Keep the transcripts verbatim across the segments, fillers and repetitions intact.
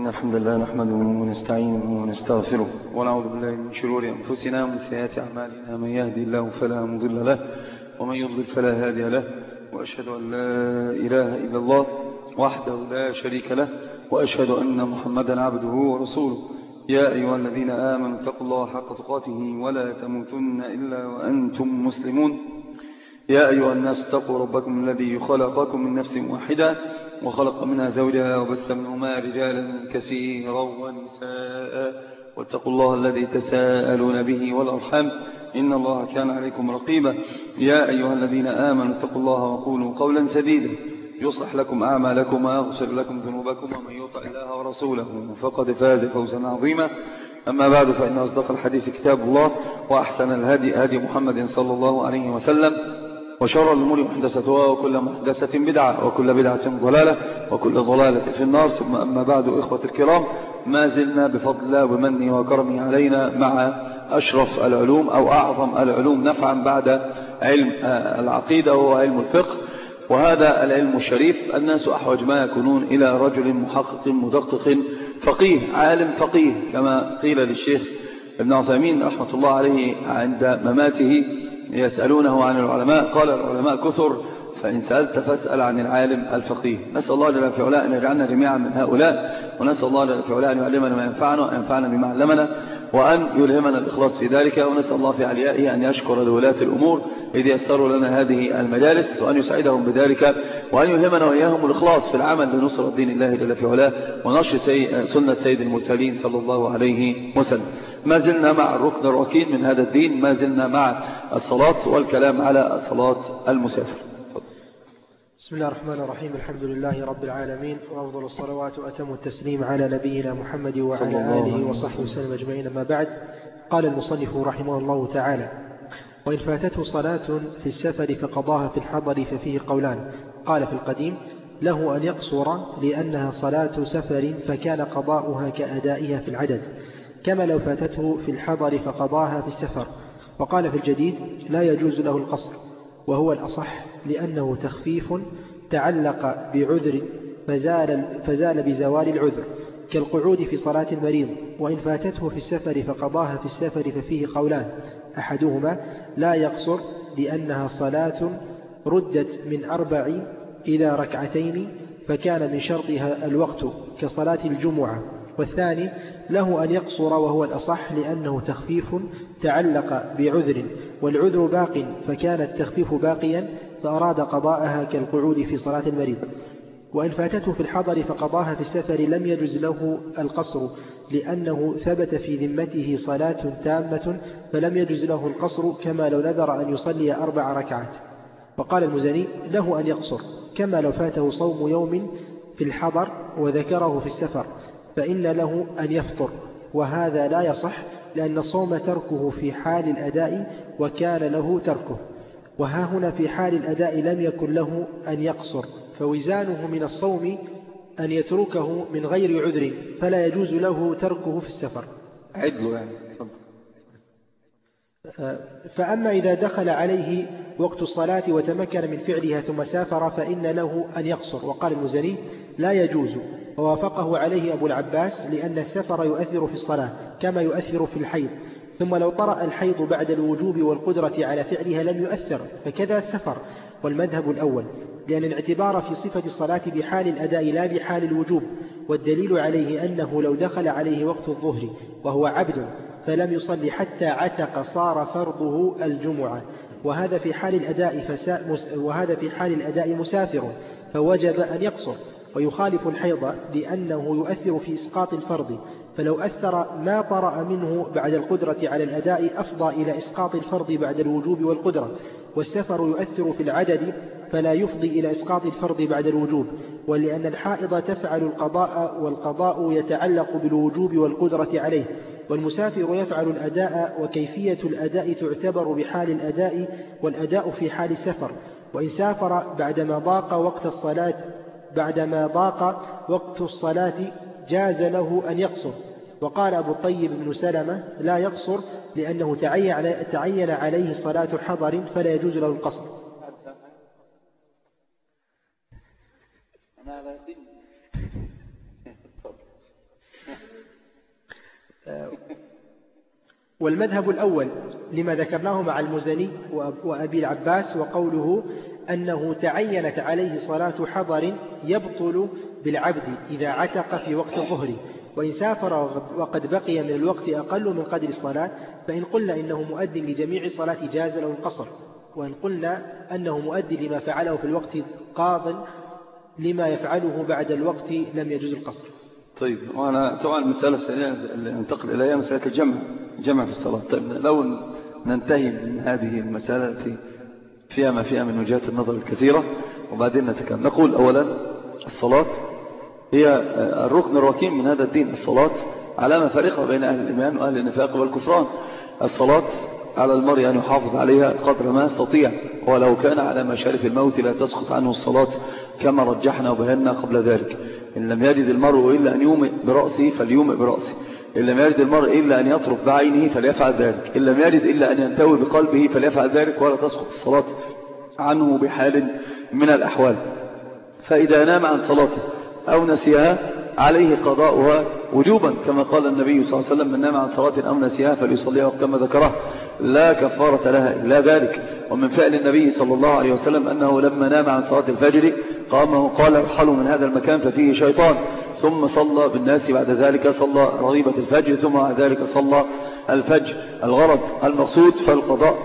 إن الحمد لله نحمده ونستعينه ونستغفره ونعوذ بالله من شرور أنفسنا ومن سيئات أعمالنا. من يهدي الله فلا مضل له ومن يضلل فلا هادي له، وأشهد أن لا إله إلا الله وحده لا شريك له، وأشهد أن محمدا عبده ورسوله. يا أيها الذين آمنوا اتقوا الله حق تقاته ولا تموتن إلا وأنتم مسلمون. يا أيها الناس اتقوا ربكم الذي خلقكم من نفس واحدة وخلق منها زوجها وبث منهما رجالا كثيرا ونساء، واتقوا الله الذي تساءلون به والأرحام إن الله كان عليكم رقيبا. يا أيها الذين آمنوا اتقوا الله وقولوا قولا سديدا يصلح لكم أعمالكم ويغفر لكم ذنوبكم، ومن يطع الله ورسوله فقد فاز فوزا عظيما. أما بعد، فإن أصدق الحديث كتاب الله، وأحسن الهدي هدي محمد صلى الله عليه وسلم، وشر الأمور محدثتها، وكل محدثة بدعة، وكل بدعة ضلالة، وكل ضلالة في النار. ثم أما بعد، إخوة الكرام، ما زلنا بفضل الله ومنه وكرمه علينا مع أشرف العلوم أو أعظم العلوم نفعا بعد علم العقيدة وهو علم الفقه. وهذا العلم الشريف الناس أحوج ما يكونون إلى رجل محقق مدقق فقيه عالم فقيه، كما قيل للشيخ ابن عثيمين رحمة الله عليه عند مماته يسألونه عن العلماء، قال العلماء كثر، فإن سألت فاسأل عن العالم الفقيه. نسأل الله جل في علاه أن يجعلنا جميعا من هؤلاء، ونسأل الله جل في علاه أن يعلمنا ما ينفعنا وينفعنا بما علمنا، وأن يلهمنا الإخلاص في ذلك. ونسأل الله في عليائه أن يشكر لولاة الأمور إذ يسروا لنا هذه المجالس، وأن يسعدهم بذلك، وأن يلهمنا وإياهم الإخلاص في العمل لنصر الدين الله جل في علاه ونشر سي... سنة سيد المرسلين صلى الله عليه وسلم. ما زلنا مع الركن الركين من هذا الدين، ما زلنا مع الصلاة والكلام على صلاة المسافر. بسم الله الرحمن الرحيم. الحمد لله رب العالمين، وأفضل الصلوات وأتم التسليم على نبينا محمد وعلى آله وصحبه وسلم أجمعين. ما بعد، قال المصنف رحمه الله تعالى: وإن فاتته صلاة في السفر فقضاها في الحضر ففيه قولان. قال في القديم: له أن يقصر لأنها صلاة سفر فكان قضاؤها كأدائها في العدد، كما لو فاتته في الحضر فقضاها في السفر. وقال في الجديد: لا يجوز له القصر، وهو الأصح لأنه تخفيف تعلق بعذر فزال, فزال بزوال العذر، كالقعود في صلاة المريض. وإن فاتته في السفر فقضاها في السفر ففيه قولان: أحدهما لا يقصر لأنها صلاة ردت من أربع إلى ركعتين فكان من شرطها الوقت كصلاة الجمعة. والثاني له أن يقصر، وهو الأصح لأنه تخفيف تعلق بعذر والعذر باق فكان التخفيف باقيا فأراد قضاءها كالقعود في صلاة المريض. وإن فاتته في الحضر فقضاها في السفر لم يجز له القصر لأنه ثبت في ذمته صلاة تامة فلم يجز له القصر، كما لو نذر أن يصلي أربع ركعات. وقال المزني: له أن يقصر كما لو فاته صوم يوم في الحضر وذكره في السفر، فإن له أن يفطر، وهذا لا يصح لأن الصوم تركه في حال الأداء وكان له تركه، وها هنا في حال الأداء لم يكن له أن يقصر، فوزانه من الصوم أن يتركه من غير عذر، فلا يجوز له تركه في السفر. عدله يعني. فأما إذا دخل عليه وقت الصلاة وتمكن من فعلها ثم سافر فإن له أن يقصر. وقال المزني: لا يجوز، ووافقه عليه أبو العباس، لأن السفر يؤثر في الصلاة كما يؤثر في الحيض، ثم لو طرأ الحيض بعد الوجوب والقدرة على فعلها لم يؤثر، فكذا السفر. والمذهب الأول، لأن الاعتبار في صفة الصلاة بحال الأداء لا بحال الوجوب، والدليل عليه أنه لو دخل عليه وقت الظهر وهو عبد فلم يصلي حتى عتق صار فرضه الجمعة، وهذا في حال الأداء فسا وهذا في حال الأداء مسافر فوجب أن يقصر. ويخالف الحيض لأنه يؤثر في إسقاط الفرض، فلو أثر ما طرأ منه بعد القدرة على الأداء أفضى إلى إسقاط الفرض بعد الوجوب والقدرة. والسفر يؤثر في العدد فلا يفضي إلى إسقاط الفرض بعد الوجوب. ولأن الحائض تفعل القضاء والقضاء يتعلق بالوجوب والقدرة عليه، والمسافر يفعل الأداء وكيفية الأداء تعتبر بحال الأداء والأداء في حال السفر. وإن سافر بعدما ضاق وقت الصلاة بعدما ضاق وقت الصلاة جاز له أن يقصر. وقال أبو الطيب بن سلمة: لا يقصر لأنه تعين عليه صلاة حضر فلا يجوز له القصر. والمذهب الأول لما ذكرناه مع المزني وأبي العباس، وقوله أنه تعينت عليه صلاة حضر يبطل بالعبد إذا عتق في وقت الظهر، وإن سافر وقد بقي من الوقت أقل من قدر الصلاة، فإن قلنا إنه مؤد لجميع الصلاة جاز له القصر، وإن قلنا أنه مؤد لما فعله في الوقت قاض لما يفعله بعد الوقت لم يجوز القصر. طيب، وأنا طبعا المسألة الثانية اللي ننتقل إليها مسألة الجمع جمع في الصلاة. طيب، لو ننتهي من هذه المسألة التي فيها ما فيها من وجهات النظر الكثيرة وبعدين نتكلم. نقول أولا الصلاة هي الركن الركين من هذا الدين. الصلاة علامة فارقة بين أهل الإيمان وأهل النفاق والكفران. الصلاة على المرء أن يحافظ عليها قدر ما يستطيع، ولو كان على مشارف الموت لا تسقط عنه الصلاة كما رجحنا وبينا قبل ذلك. إن لم يجد المرء إلا أن يومئ برأسه فليومئ برأسه، إن لم يجد المرء إلا أن يطرف بعينه فليفعل ذلك، إن لم يجد إلا أن ينتوي بقلبه فليفعل ذلك، ولا تسقط الصلاة عنه بحال من الأحوال. فإذا نام عن صلاته أو نسيها عليه قضاؤها وجوبا، كما قال النبي صلى الله عليه وسلم: من نام عن صلاة أو نسيها فليصليها وكما ذكره لا كفارة لها إلا ذلك. ومن فعل النبي صلى الله عليه وسلم أنه لما نام عن صلاة الفجر قام وقال: ارحلوا من هذا المكان ففيه شيطان، ثم صلى بالناس بعد ذلك صلى رغيبة الفجر، ثم بعد ذلك صلى الفجر. الغرض المقصود فالقضاء.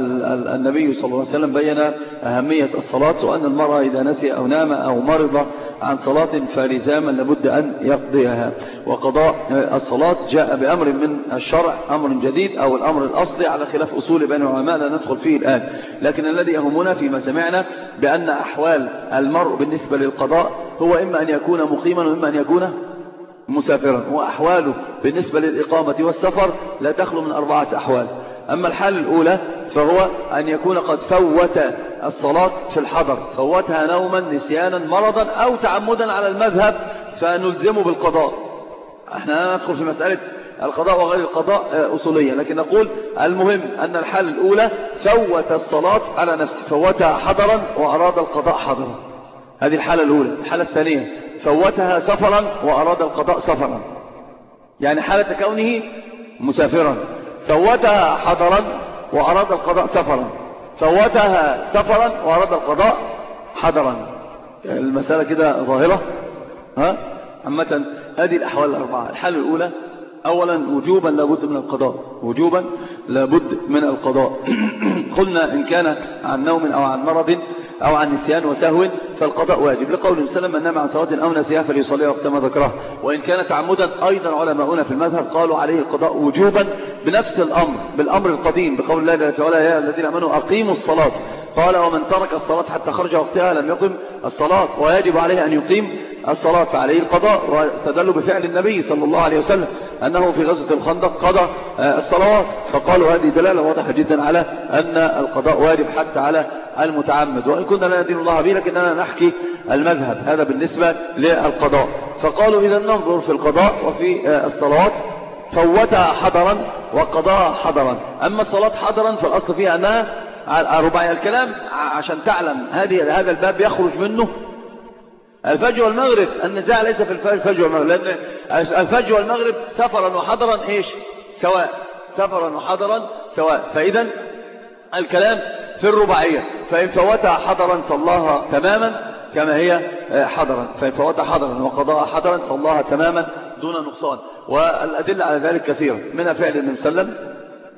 النبي صلى الله عليه وسلم بين أهمية الصلاة، وأن المرأة إذا نسي أو نام أو مرض عن صلاة فلزاما لابد أن يقضيها. وقضاء الصلاة جاء بأمر من الشرع، أمر جديد أو الأمر الأصلي على خلاف أصول بين العلماء لا ندخل فيه الآن، لكن الذي يهمنا فيما سمعنا بأن أحوال المرء بالنسبة للقضاء هو إما أن يكون مقيما وإما أن يكون مسافرا، وأحواله بالنسبة للإقامة والسفر لا تخلو من أربعة أحوال. أما الحال الأولى فهو أن يكون قد فوت الصلاة في الحضر، فوتها نوما نسيانا مرضا أو تعمدا على المذهب فنلزمه بالقضاء. احنا لا ندخل في مسألة القضاء وغير القضاء أصوليا، لكن نقول المهم أن الحال الأولى فوت الصلاة على نفسه، فوتها حضرا وأراد القضاء حضرا، هذه الحالة الأولى. الحالة الثانية فوتها سفرا وأراد القضاء سفرا، يعني حالة كونه مسافرا. فوتها حضرا وأراد القضاء سفرا، فوتها سفرا وأراد القضاء حضرا. المسألة كده ظاهرة. ها عامة هذه الأحوال الأربعة. الحالة الأولى أولا وجوبا لابد من القضاء، وجوبا لابد من القضاء. قلنا إن كان عن نوم أو عن مرض أو عن نسيان وسهو فالقضاء واجب، لقول وسلم: من نام عن صلاة أو نسيها فليصليها وقت ما ذكره. وإن كان تعمدا أيضا علماؤنا في المذهب قالوا عليه القضاء وجوبا بنفس الأمر، بالأمر القديم، بقول الله تعالى: يا الذين آمنوا أقيموا الصلاة. قال: ومن ترك الصلاة حتى خرج وقتها لم يقم الصلاة، ويجب عليه أن يقيم الصلاة، فعليه القضاء. واستدلوا بفعل النبي صلى الله عليه وسلم أنه في غزوة الخندق قضى الصلوات، فقالوا هذه دلالة واضحة جدا على أن القضاء واجب حتى على المتعمد. وإن كنا لا ندين الله به لكننا نحكي المذهب، هذا بالنسبة للقضاء. فقالوا إذا ننظر في القضاء وفي الصلوات فوتها حضرا وقضاها حضرا. أما الصلاة حضرا فالأصل فيها أنها رباعي. الكلام عشان تعلم هذه هذا الباب يخرج منه الفجر والمغرب. النزاع ليس في الفجر والمغرب، لأن الفجر والمغرب سفرا وحضرا إيش سواء، سفرا وحضرا سواء. فإذا الكلام في الرباعية. فإن فوتها حضرا صلاها تماما كما هي حضرا، فإن فوتها حضرا وقضاها حضرا صلاها تماما دون نقصان. والأدلة على ذلك كثيرة، منها فعل النبي صلى الله عليه وسلم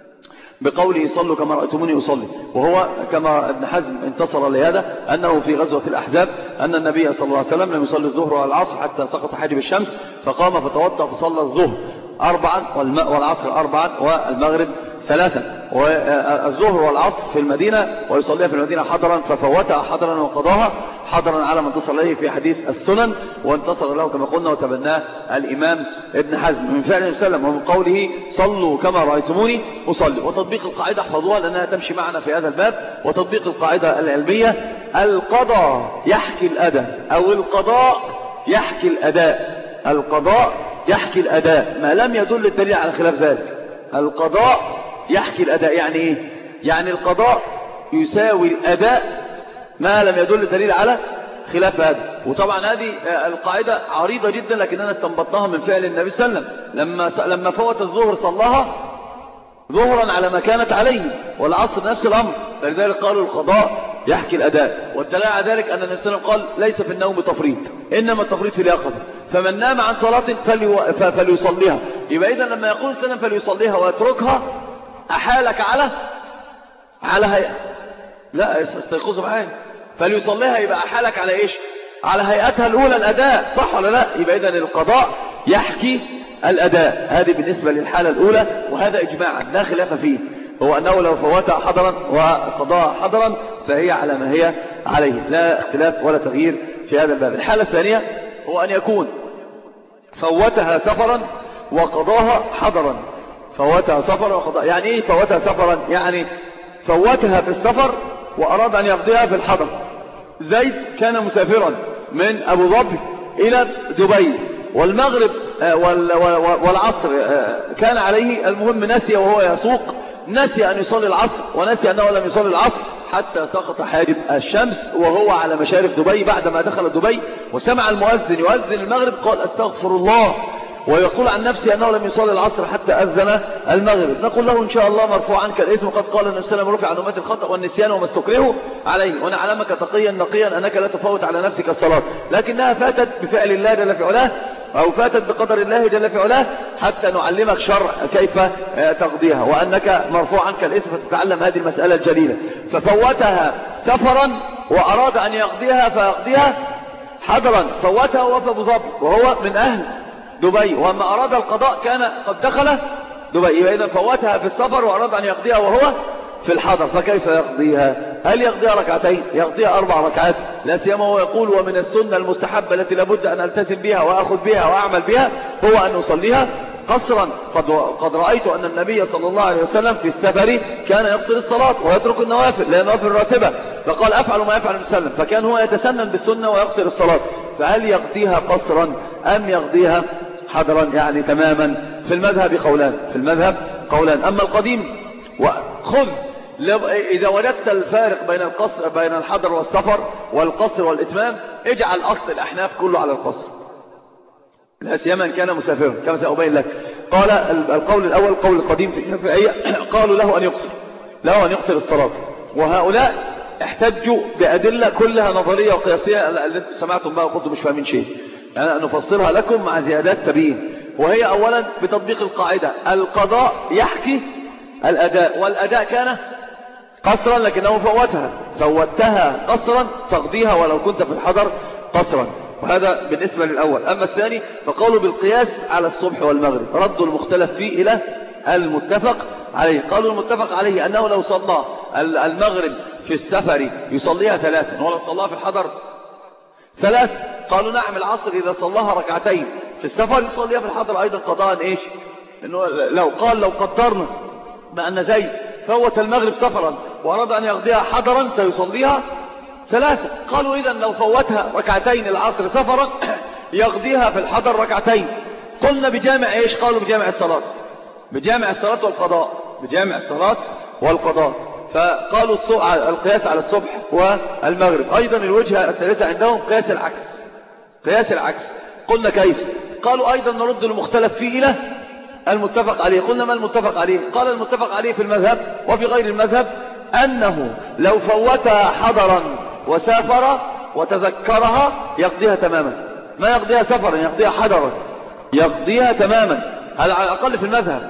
بقوله: صلوا كما رأيتموني أصلي. وهو كما ابن حزم انتصر لهذا أنه في غزوة الأحزاب أن النبي صلى الله عليه وسلم لم يصلي الظهر والعصر حتى سقط حاجب الشمس، فقام فتوضأ فصلى الظهر أربعا والعصر أربعا والمغرب ثلاثا. والظهر والعصر في المدينة ويصليها في المدينة حضرا، ففوتها حضرا وقضاها حضرا على ما انتصر له في حديث السنن، وانتصر له كما قلنا وتبناه الإمام ابن حزم من فعل النبي صلى الله عليه وسلم ومن قوله: صلوا كما رأيتموني أصلي. وتطبيق القاعدة احفظوها لأنها تمشي معنا في هذا الباب. وتطبيق القاعدة العلمية: القضاء يحكي الأداء أو القضاء يحكي الأداء. القضاء يحكي الأداء ما لم يدل الدليل على خلاف ذلك. القضاء يحكي الأداء يعني إيه؟ يعني القضاء يساوي الأداء ما لم يدل الدليل على خلاف هذا. وطبعا هذه القاعدة عريضة جدا لكننا استنبطناها من فعل النبي صلى الله عليه وسلم. لما لما فوت الظهر صلاها ظهرا على ما كانت عليه، والعصر نفس الأمر. فلذلك قالوا القضاء يحكي الأداء. والدليل على ذلك أن النبي صلى الله عليه وسلم قال ليس في النوم تفريط، إنما التفريط في اليقظة. فمن نام عن صلاة فليصليها. يبقى إذن لما يقول سلم فليصليها ويتركها أحالك على على هيئة، لا استيقظوا معايا، فليصليها يبقى أحالك على إيش؟ على هيئتها الأولى الأداء، صح ولا لا؟ يبقى إذن القضاء يحكي الأداء. هذه بالنسبة للحالة الأولى، وهذا إجماعا لا خلاف فيه، هو أنه لو فوتها حضرا وقضاها حضرا فهي على ما هي عليه، لا اختلاف ولا تغيير في هذا الباب. الحالة الثانية هو أن يكون فوتها سفرا وقضاها حضرا. فوتها سفرا وقضاها، يعني إيه فوتها سفرا؟ يعني فوتها في السفر وأراد أن يقضيها في الحضر. زيد كان مسافرا من أبو ظبي إلى دبي، والمغرب والعصر كان عليه، المهم نسي وهو يسوق، نسي أن يصلي العصر ونسي أنه لم يصلي العصر حتى سقط حاجب الشمس وهو على مشارف دبي. بعدما دخل دبي وسمع المؤذن يؤذن المغرب قال أستغفر الله، ويقول عن نفسه أنه لم يصلي العصر حتى أذن المغرب. نقول له إن شاء الله مرفوعا كالإثم، قد قال النبي صلى الله عليه وسلم رفع عن أمتي الخطأ والنسيان وما استكرهوا عليه، ونعلمك تقيا نقيا أنك لا تفوت على نفسك الصلاة، لكنها فاتت بفعل الله جل في علاه، أو فاتت بقدر الله جل في علاه، حتى نعلمك شرع كيف تقضيها، وأنك مرفوعا كالإثم فتتعلم هذه المسألة الجليلة. ففوتها سفرا وأراد أن يقضيها فيقضيها حضرا. فوتها وفى أبو ظبي وهو من أهل دبي، وأما أراد القضاء كان قد دخل دبي. إذا فوتها في السفر وأراد أن يقضيها وهو في الحضر، فكيف يقضيها؟ هل يقضيها ركعتين؟ يقضيها أربع ركعات، لا سيما هو يقول ومن السنة المستحبة التي لابد أن ألتزم بها وأخذ بها وأعمل بها هو أن أصليها قصرا. قد, قد رأيت أن النبي صلى الله عليه وسلم في السفر كان يقصر الصلاة ويترك النوافل لأن النوافل راتبة، فقال أفعل ما يفعل المسلم، فكان هو يتسنن بالسنة ويقصر الصلاة. فهل يقضيها قصرا أم يقضيها حضرا؟ يعني تماما. في المذهب قولان، في المذهب قولان. أما القديم وخذ إذا وجدت الفارق بين القصر بين الحضر والسفر والقصر والإتمام، اجعل أصل الأحناف كله على القصر، لا سيما كان مسافرا كما سأبين لك. قال القول الأول قول القديم في الشافعية قالوا له أن يقصر، له أن يقصر الصلاة، وهؤلاء احتجوا بأدلة كلها نظرية وقياسية التي سمعتم بها وقلتم مش فاهمين شيء، يعني نفصلها لكم مع زيادات تبيين. وهي أولا بتطبيق القاعدة القضاء يحكي الأداء، والأداء كان قصرا لكنه فوتها، فوتها قصرا تقضيها ولو كنت في الحضر قصرا. وهذا بالنسبة للأول. أما الثاني فقالوا بالقياس على الصبح والمغرب، ردوا المختلف فيه إلى المتفق عليه. قالوا المتفق عليه أنه لو صلى المغرب في السفر يصليها ثلاثا، ولو صلاها في الحضر ثلاث. قالوا نعم العصر إذا صلاها ركعتين في السفر يصليها في الحضر أيضا قضاء إيش؟ إنه لو قال لو قدرنا بأن زيد فوت المغرب سفرا وأراد أن يقضيها حضرا سيصليها ثلاثة. قالوا إذا لو فوتها ركعتين العصر سفرا يقضيها في الحضر ركعتين. قلنا بجامع إيش؟ قالوا بجامع الصلاة، بجامع الصلاة والقضاء، بجامع الصلاة والقضاء. فقالوا القياس على الصبح والمغرب. أيضا الوجهة الثالثة عندهم قياس العكس، قياس العكس. قلنا كيف؟ قالوا أيضا نرد المختلف فيه إلى المتفق عليه. قلنا ما المتفق عليه؟ قال المتفق عليه في المذهب وفي غير المذهب أنه لو فوتها حضرا وسافر وتذكرها يقضيها تماما، ما يقضيها سفرا، يقضيها حضرا، يقضيها تماما، هذا على الأقل في المذهب.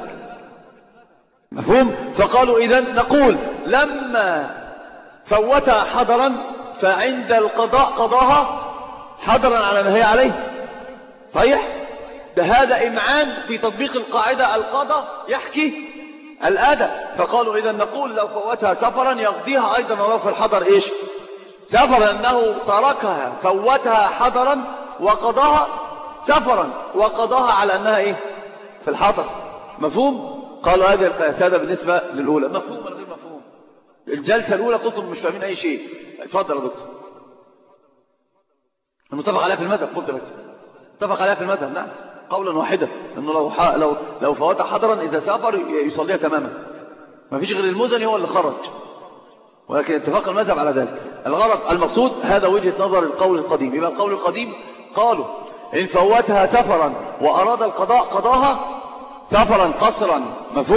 مفهوم؟ فقالوا إذن نقول لما فوتها حضرا فعند القضاء قضاها حضرا على ما هي عليه. صحيح؟ بهذا إمعان في تطبيق القاعدة القضاء يحكي الأداء. فقالوا إذا نقول لو فوتها سفرا يقضيها أيضا ولو في الحضر إيش؟ سفرا، أنه تركها فوتها حضرا وقضاها سفرا، وقضاها على أنها إيه؟ في الحضر. مفهوم؟ قالوا هذه القياس. هذا بالنسبة للأولى. مفهوم ولا غير مفهوم؟ الجلسة الأولى قلتم مش فاهمين أي شيء. اتفضل يا دكتور. المتفق عليها في المذهب قلت لك اتفق عليها في المذهب، نعم قولا واحدا، انه لو ح... لو لو فوتها حضرا اذا سافر يصليها تماما، ما فيش غير المزني هو اللي خرج، ولكن اتفاق المذهب على ذلك. الغرض المقصود هذا وجهة نظر القول القديم. يبقى القول القديم قالوا ان فوتها سفرا واراد القضاء قضاها سفرا قصرا. مفهوم؟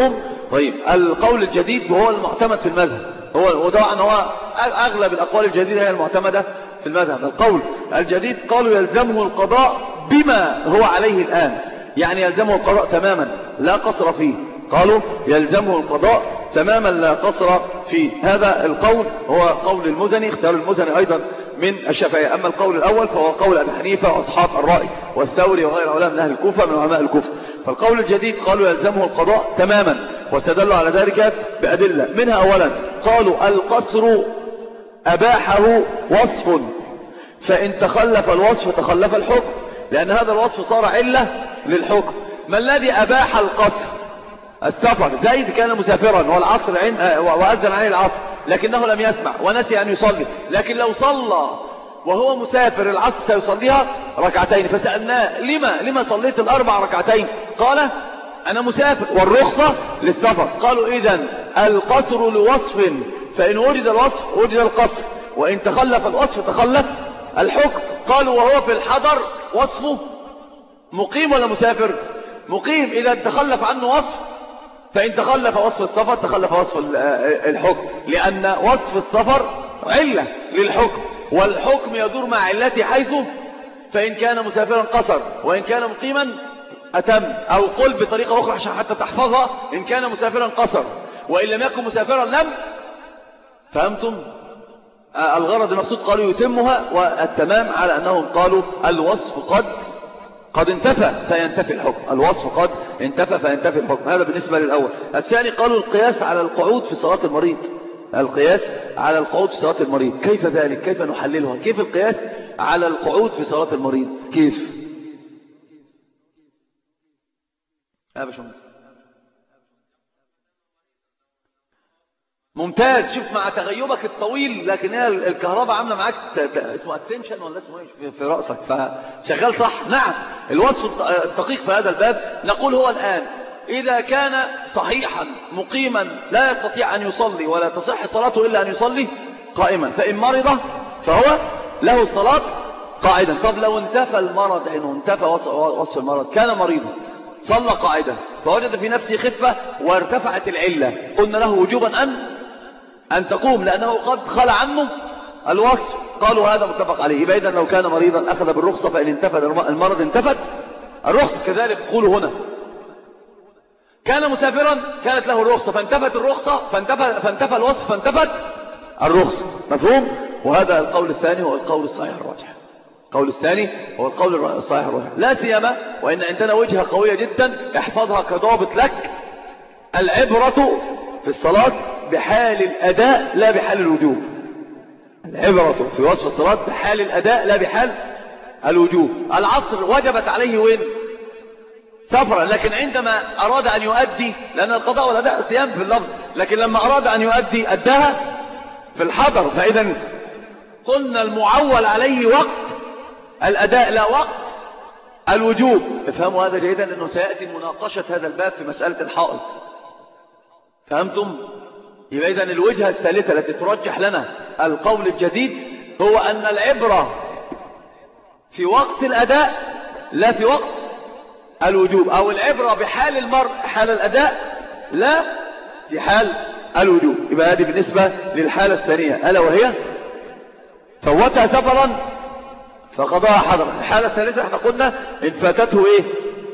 طيب القول الجديد وهو المعتمد في المذهب، هو وطبعا هو أغلب الأقوال الجديدة هي المعتمدة في المذهب. القول الجديد قالوا يلزمه القضاء بما هو عليه الآن، يعني يلزمه القضاء تماما لا قصر فيه. قالوا يلزمه القضاء تماما لا قصر فيه. هذا القول هو قول المزني، اختيار المزني أيضا من الشافعية. أما القول الأول فهو قول أبي حنيفة وأصحاب الرأي والثوري وغير علماء من أهل الكوفة من علماء الكوفة. فالقول الجديد قالوا يلزمه القضاء تماما، واستدلوا على ذلك بأدلة منها. أولا قالوا القصر أباحه وصف، فإن تخلف الوصف تخلف الحكم، لأن هذا الوصف صار علة للحكم. ما الذي أباح القصر؟ السفر. زيد كان مسافرا والعصر وأذن عليه العصر لكنه لم يسمع ونسي أن يصلي، لكن لو صلى وهو مسافر العصر سيصليها ركعتين. فسألناه لما لما صليت الأربع ركعتين؟ قال أنا مسافر والرخصة للسفر. قالوا إذن القصر لوصف، فإن وجد الوصف وجد القصر، وإن تخلف الوصف تخلف الحكم. قالوا وهو في الحضر وصفه مقيم ولا مسافر؟ مقيم. إذا تخلف عنه وصف، فإن تخلف وصف السفر تخلف وصف الحكم، لأن وصف السفر علة للحكم، والحكم يدور مع علته، حيث فإن كان مسافرا قصر وإن كان مقيما أتم. أو قل بطريقة أخرى عشان حتى تحفظها، إن كان مسافرا قصر وإن لم يكن مسافرا لم. فهمتم؟ الغرض المقصود قالوا يتمها، والتمام على أنهم قالوا الوصف قد قد انتفى فينتفي الحكم، الوصف قد انتفى فينتفي الحكم. هذا بالنسبة للأول. الثاني قالوا القياس على القعود في صلاة المريض، القياس على القعود في صلاة المريض. كيف ذلك؟ كيف نحللها؟ كيف القياس على القعود في صلاة المريض؟ كيف؟ يا باشمهندس ممتاز. شوف مع تغيبك الطويل، لكن هي الكهرباء عامله معاك اسمه اتنشن ولا اسمه ايه في راسك، فشغال صح. نعم الوصف الدقيق في هذا الباب نقول هو الآن إذا كان صحيحا مقيما لا يستطيع أن يصلي ولا تصح صلاته إلا أن يصلي قائما، فإن مرض فهو له الصلاة قاعدا. طب لو انتفى المرض، إنه انتفى وصف المرض، كان مريضا صلى قاعدا فوجد في نفسه خفة وارتفعت العلة، قلنا له وجوبا أن أن تقوم، لأنه قد خلى عنه الوصف. قالوا هذا متفق عليه. يبقى إذن لو كان مريضا أخذ بالرخصة، فإن انتفت المرض انتفت الرخصة. كذلك قولوا هنا كان مسافرا كانت له الرخصة فانتفت الرخصة فانتفى, فانتفى الوصف فانتفت الرخصة. مفهوم؟ وهذا القول الثاني هو القول الصحيح الراجح. القول الثاني هو القول الصحيح الراجح، لا سيما وإن عندنا وجهة قوية جدا احفظها كضابط لك: العبرة في الصلاة بحال الأداء لا بحال الوجوب. العبرة في وصف الصلاة بحال الأداء لا بحال الوجوب. العصر وجبت عليه وين؟ سفرا، لكن عندما أراد أن يؤدي، لأن القضاء والأداء صيام في اللفظ، لكن لما أراد أن يؤدي أداها في الحضر. فإذا قلنا المعول عليه وقت الأداء لا وقت الوجوب. افهموا هذا جيدا، لأنه سيأتي مناقشة هذا الباب في مسألة الحائط. فهمتم؟ يبقى إذن الوجهة الثالثة التي ترجح لنا القول الجديد هو أن العبرة في وقت الأداء لا في وقت الوجوب، أو العبرة بحال المرء حال الأداء لا في حال الوجوب. يبقى هذه بالنسبة للحالة الثانية، ألا وهي فوتها سفرا فقضاها حضرا. الحالة الثالثة احنا قلنا إن فاتته إيه؟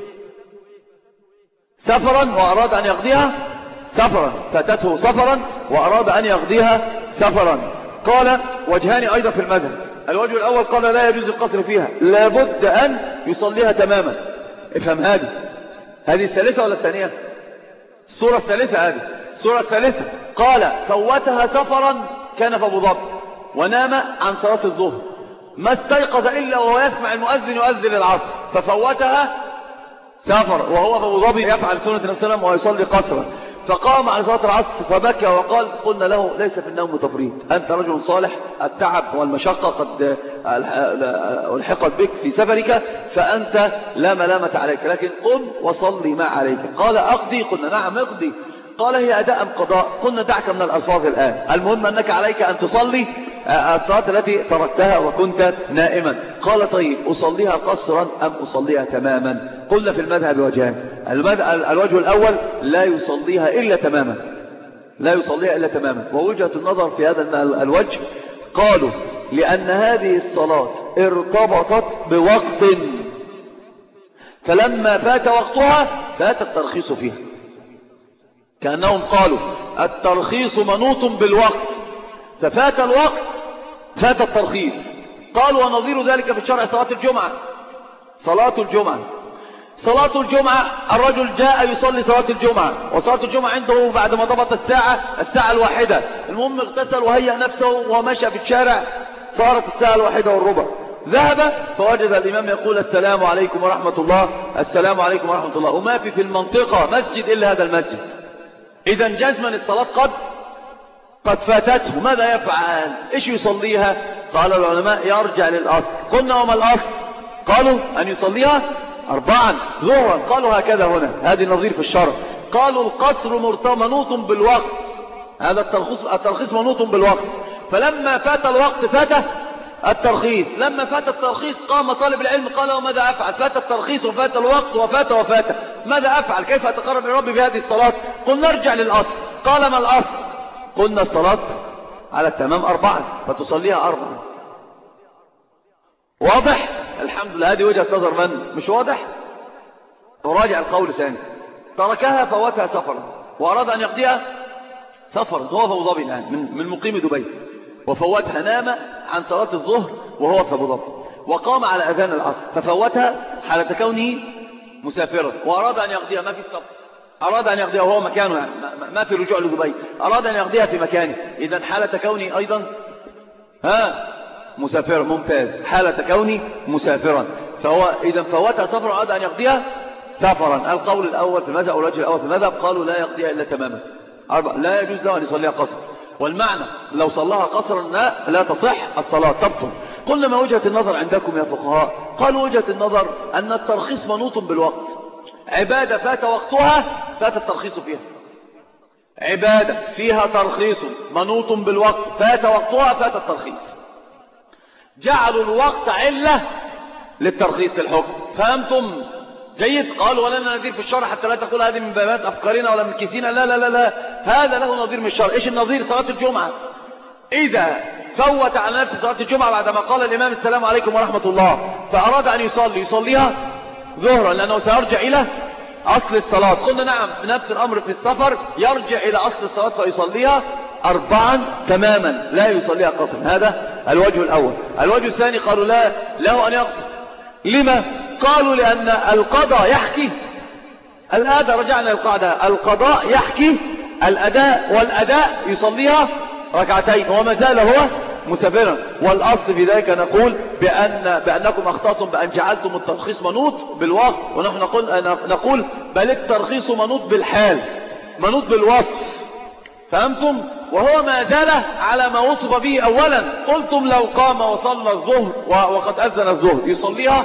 سفرا وأراد أن يقضيها سفرا، فاتته سفرا وأراد أن يقضيها سفرا. قال وجهان أيضا في المذهب. الوجه الأول قال لا يجوز القصر فيها، لابد أن يصليها تماما. افهم هذه هذه الثالثة ولا الثانية؟ الصورة الثالثة. هذه الصورة الثالثة قال فوتها سفرا، كان في أبو ظبي ونام عن صلاة الظهر، ما استيقظ إلا وهو يسمع المؤذن يؤذن العصر، ففوتها سفر وهو في أبو ظبي يفعل سنة النبي صلى الله عليه وسلم ويصلي قصرا، فقام على صلاة العصر فبكى وقال قلنا له ليس في النوم تفريط، أنت رجل صالح، التعب والمشقة قد ألحقت بك في سفرك، فأنت لا ملامة عليك، لكن قم وصلي ما عليك. قال أقضي؟ قلنا نعم اقضي. قال هي أداء قضاء؟ قلنا دعك من الألفاظ الآن، المهم أنك عليك أن تصلي الصلاة التي تركتها وكنت نائما. قال طيب أصليها قصرا أم أصليها تماما؟ قلنا في المذهب وجهان. الوجه الأول لا يصليها إلا تماما، لا يصليها إلا تماما. ووجهة النظر في هذا الوجه قالوا لأن هذه الصلاة ارتبطت بوقت، فلما فات وقتها فات الترخيص فيها. كأنهم قالوا الترخيص منوط بالوقت، ففات الوقت فات الترخيص. قالوا ونظير ذلك في الشرع صلاة الجمعة. صلاة الجمعة صلاة الجمعة الرجل جاء يصلي صلاة الجمعة، وصلاة الجمعة عنده بعد ما ضبط الساعة الساعة الواحدة، المهم اغتسل وهيأ نفسه ومشى في الشارع، صارت الساعة الواحدة والربع، ذهب فوجد الإمام يقول السلام عليكم ورحمة الله، السلام عليكم ورحمة الله، وما في في المنطقة مسجد إلا هذا المسجد. إذا جزما الصلاة قد قد فاتته، ماذا يفعل؟ إيش يصليها؟ قال العلماء يرجع للأصل. قلنا وما الأصل؟ قالوا أن يصليها أربعا ظهرا. قالوا هكذا هنا، هذه نظير في الشرع. قالوا القصر منوط بالوقت، هذا الترخيص الترخيص منوط بالوقت، فلما فات الوقت فات الترخيص. لما فات الترخيص قام طالب العلم قال وماذا أفعل؟ فات الترخيص وفات الوقت وفات وفات، ماذا أفعل؟ كيف أتقرب إلى ربي بهذه الصلاة؟ قلنا نرجع للأصل. قال ما الأصل؟ قلنا الصلاة على التمام أربعا، فتصليها أربعا. واضح؟ الحمد لله. هذه وجهة نظر من؟ مش واضح؟ وراجع القول ثاني. تركها فوتها سفرا وأراد أن يقضيها سفرا، هو في أبو ظبي الآن من, من مقيم دبي، وفوتها، نام عن صلاة الظهر وهو في أبو ظبي، وقام على أذان العصر ففوتها حالة كونه مسافرا، وأراد أن يقضيها ما في السفر، أراد أن يقضيها وهو مكانه، يعني ما في رجوع لدبي، أراد أن يقضيها في مكانه. إذن حالة كوني أيضا ها مسافرا، ممتاز، حالة كوني مسافرا، فهو إذا فوتها سفرا أراد أن يقضيها سفرا. القول الأول في المذهب والوجه الأول في المذهب قالوا لا يقضيها إلا تماما، لا يجوز له أن يصليها قصر. والمعنى لو صلاها قصرا لا, لا تصح الصلاة، تبطل. قلنا ما وجهة النظر عندكم يا فقهاء؟ قالوا وجهة النظر أن الترخيص منوط بالوقت، عبادة فات وقتها فات الترخيص فيها، عبادة فيها ترخيص منوط بالوقت فات وقتها فات الترخيص، جعلوا الوقت علة للترخيص للحكم. فهمتم؟ جيد. قالوا ولنا نظير في الشرع حتى لا تقول هذه من بابات أفكارنا ولا من كيسنا، لا لا لا لا، هذا له نظير من الشرع. إيش النظير؟ صلاة الجمعة. إذا فوت على نفسه صلاة الجمعة بعدما قال الإمام السلام عليكم ورحمة الله فأراد أن يصلي يصليها ظهرا لأنه سيرجع إلى أصل الصلاة. قلنا نعم، نفس الأمر في السفر، يرجع إلى أصل الصلاة فيصليها أربعا تماما، لا يصليها قصر. هذا الوجه الأول. الوجه الثاني قالوا لا له أن يقصر. لما؟ قالوا لأن القضاء يحكي الأداء. رجعنا للقاعدة، القضاء يحكي الأداء، والأداء يصليها ركعتين وما زال هو مسافرا. والأصل في ذلك نقول بأن بأنكم أخطأتم بأن جعلتم الترخيص منوط بالوقت، ونحن نقول, نقول بل الترخيص منوط بالحال، منوط بالوصف. فهمتم؟ وهو ما زال على ما وصف به أولا. قلتم لو قام وصلى الظهر وقد أذن الظهر يصليها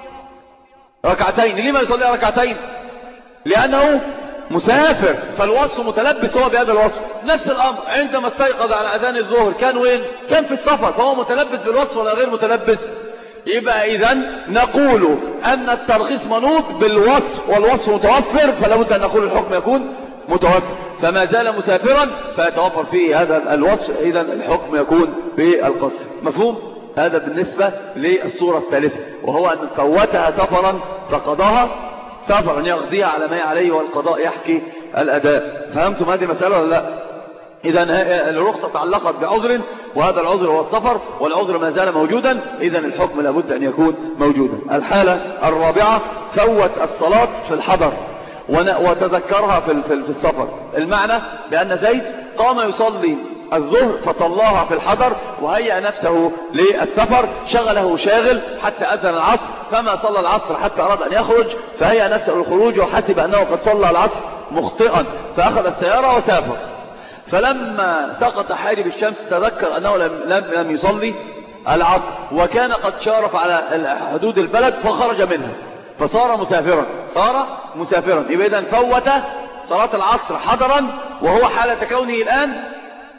ركعتين. لما يصليها ركعتين؟ لأنه مسافر، فالوصف متلبس هو بهذا الوصف. نفس الأمر عندما استيقظ على أذان الظهر كان وين؟ كان في السفر، فهو متلبس بالوصف ولا غير متلبس؟ يبقى إذن نقول أن الترخيص منوط بالوصف والوصف متوفر، فلا بد أن نقول الحكم يكون متوفر. فما زال مسافرا فيتوفر فيه هذا الوصف، إذن الحكم يكون بالقصر. مفهوم؟ هذا بالنسبة للصورة الثالثة، وهو أن فوتها سفرا فقضاها سفرا يقضيها على ما عليه، والقضاء يحكي الأداء. فهمتم هذه مسألة ولا لا؟ إذن الرخصة تعلقت بعذر، وهذا العذر هو السفر، والعذر ما زال موجودا، إذن الحكم لابد أن يكون موجودا. الحالة الرابعة فوت الصلاة في الحضر وتذكرها في السفر. المعنى بأن زيد قام يصلي الظهر فصلاها في الحضر وهيأ نفسه للسفر، شغله شاغل حتى أذن العصر، فما صلى العصر حتى أراد أن يخرج فهيأ نفسه للخروج، وحسب أنه قد صلى العصر مخطئا فأخذ السيارة وسافر. فلما سقط حاجب الشمس تذكر أنه لم, لم, لم يصلي العصر، وكان قد شارف على حدود البلد فخرج منها فصار مسافرا، صار مسافرا. يبقى إذن فوت صلاة العصر حضرا وهو حالة كونه الآن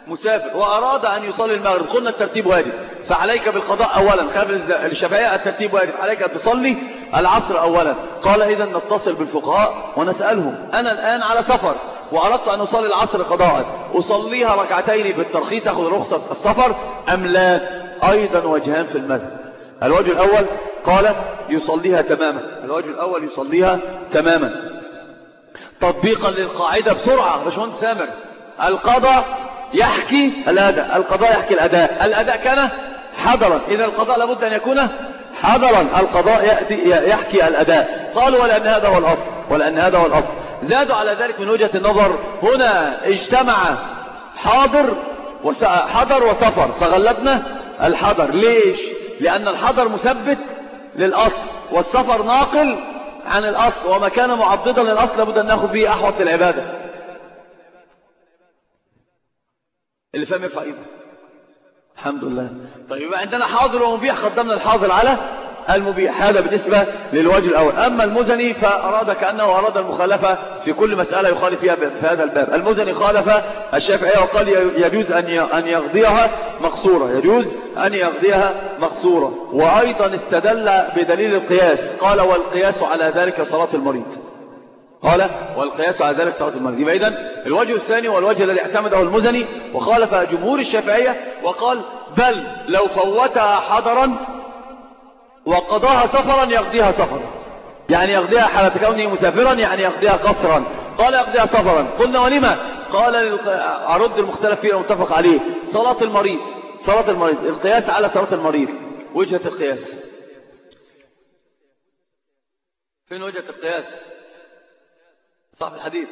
مسافر وأراد أن يصلي المغرب، قلنا الترتيب واجب، فعليك بالقضاء أولا. خلاف الشافعية الترتيب واجب، عليك أن تصلي العصر أولا. قال إذا نتصل بالفقهاء ونسألهم، أنا الآن على سفر وأردت أن أصلي العصر قضاء، أصليها ركعتين بالترخيص أخذ رخصة السفر أم لا؟ أيضا وجهان في المذهب. الوجه الأول قال يصليها تماما، الوجه الأول يصليها تماما تطبيقا للقاعدة بسرعة. باشمهندس سامر، القضاء يحكي الأداء، القضاء يحكي الأداء، الأداء كان حضرا، إذا القضاء لابد أن يكون حضرا، القضاء يحكي الأداء. قالوا ولأن هذا هو الأصل، ولأن هذا هو الأصل. زادوا على ذلك من وجهة النظر، هنا اجتمع حاضر حضر وسفر فغلبنا الحضر. ليش؟ لأن الحضر مثبت للأصل والسفر ناقل عن الأصل، وما كان معضدا للأصل لابد أن نأخذ به أحوط للعبادة. اللي فهم يرفع ايده. الحمد لله. طيب عندنا حاضر ومبيح، قدمنا الحاضر على المبيح، هذا بالنسبة للوجه الأول. أما المزني فأراد كأنه أراد المخالفة في كل مسألة يخالف فيها في هذا الباب. المزني خالف الشافعية وقال يجوز أن يقضيها مقصورة، يجوز أن يقضيها مقصورة. وأيضا استدل بدليل القياس، قال والقياس على ذلك صلاة المريض، قال والقياس على ذلك صلاة المريض. يبقى إذن الوجه الثاني والوجه الذي اعتمده المزني وخالف جمهور الشافعية، وقال بل لو فوتها حضرا وقضاها سفرا يقضيها سفرا، يعني يقضيها حالة كونه مسافرا، يعني يقضيها قصرا. قال يقضيها سفرا، قلنا ولما؟ قال أرد المختلف فيه المتفق عليه، صلاة المريض، صلاة المريض القياس على صلاة المريض. وجهة القياس فين؟ وجهة القياس صاحب الحديث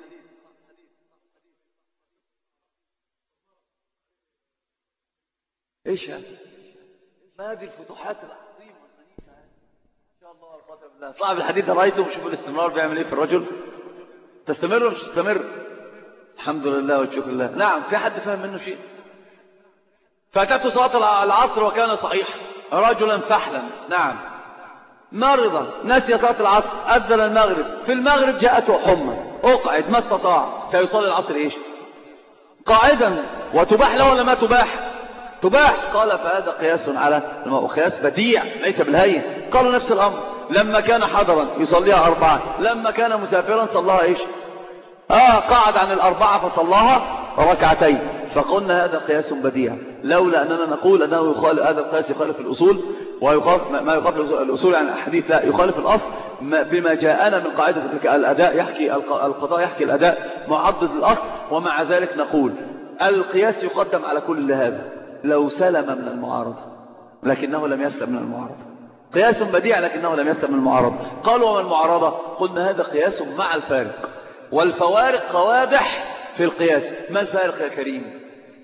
ايش هذا؟ ما هذه الفتوحات العظيمه المنيفه ان شاء الله والقدر بالله. صاحب الحديث رايته وشوفوا الاستمرار بيعمل ايه في الرجل، تستمر ولا مش تستمر؟ الحمد لله والشكر لله. نعم، في حد فهم منه شيء؟ فاتته صلاه العصر وكان صحيح رجلا فحلا، نعم، مرضى نسي صلاه العصر، اذن المغرب، في المغرب جاءته حمى، اقعد ما استطاع، سيصلي العصر ايش؟ قاعدا. وتباح له ولا ما تباح؟ تباح. قال فهذا قياس على الماء، قياس بديع ليس بالهين. قالوا نفس الامر، لما كان حضرا يصليها اربعه، لما كان مسافرا صلاها ايش؟ اه قعد عن الاربعه فصلاها ركعتين. فقلنا هذا قياس بديع، لولا اننا نقول انه يخالف هذا القياس، يخالف الاصول، ويخالف ما يخالف الاصول عن الاحاديث، لا يخالف الاصل بما جاءنا من قاعده الاداء يحكي القضاء يحكي الاداء معضد الاصل. ومع ذلك نقول القياس يقدم على كل هذا لو سلم من المعارضه، لكنه لم يسلم من المعارضه. قياس بديع لكنه لم يسلم من المعارضه. قالوا وما المعارضه؟ قلنا هذا قياس مع الفارق، والفوارق قوادح في القياس. ما الفارق يا كريم؟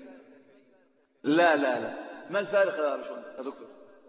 لا لا لا ما الفارق يا دكتور؟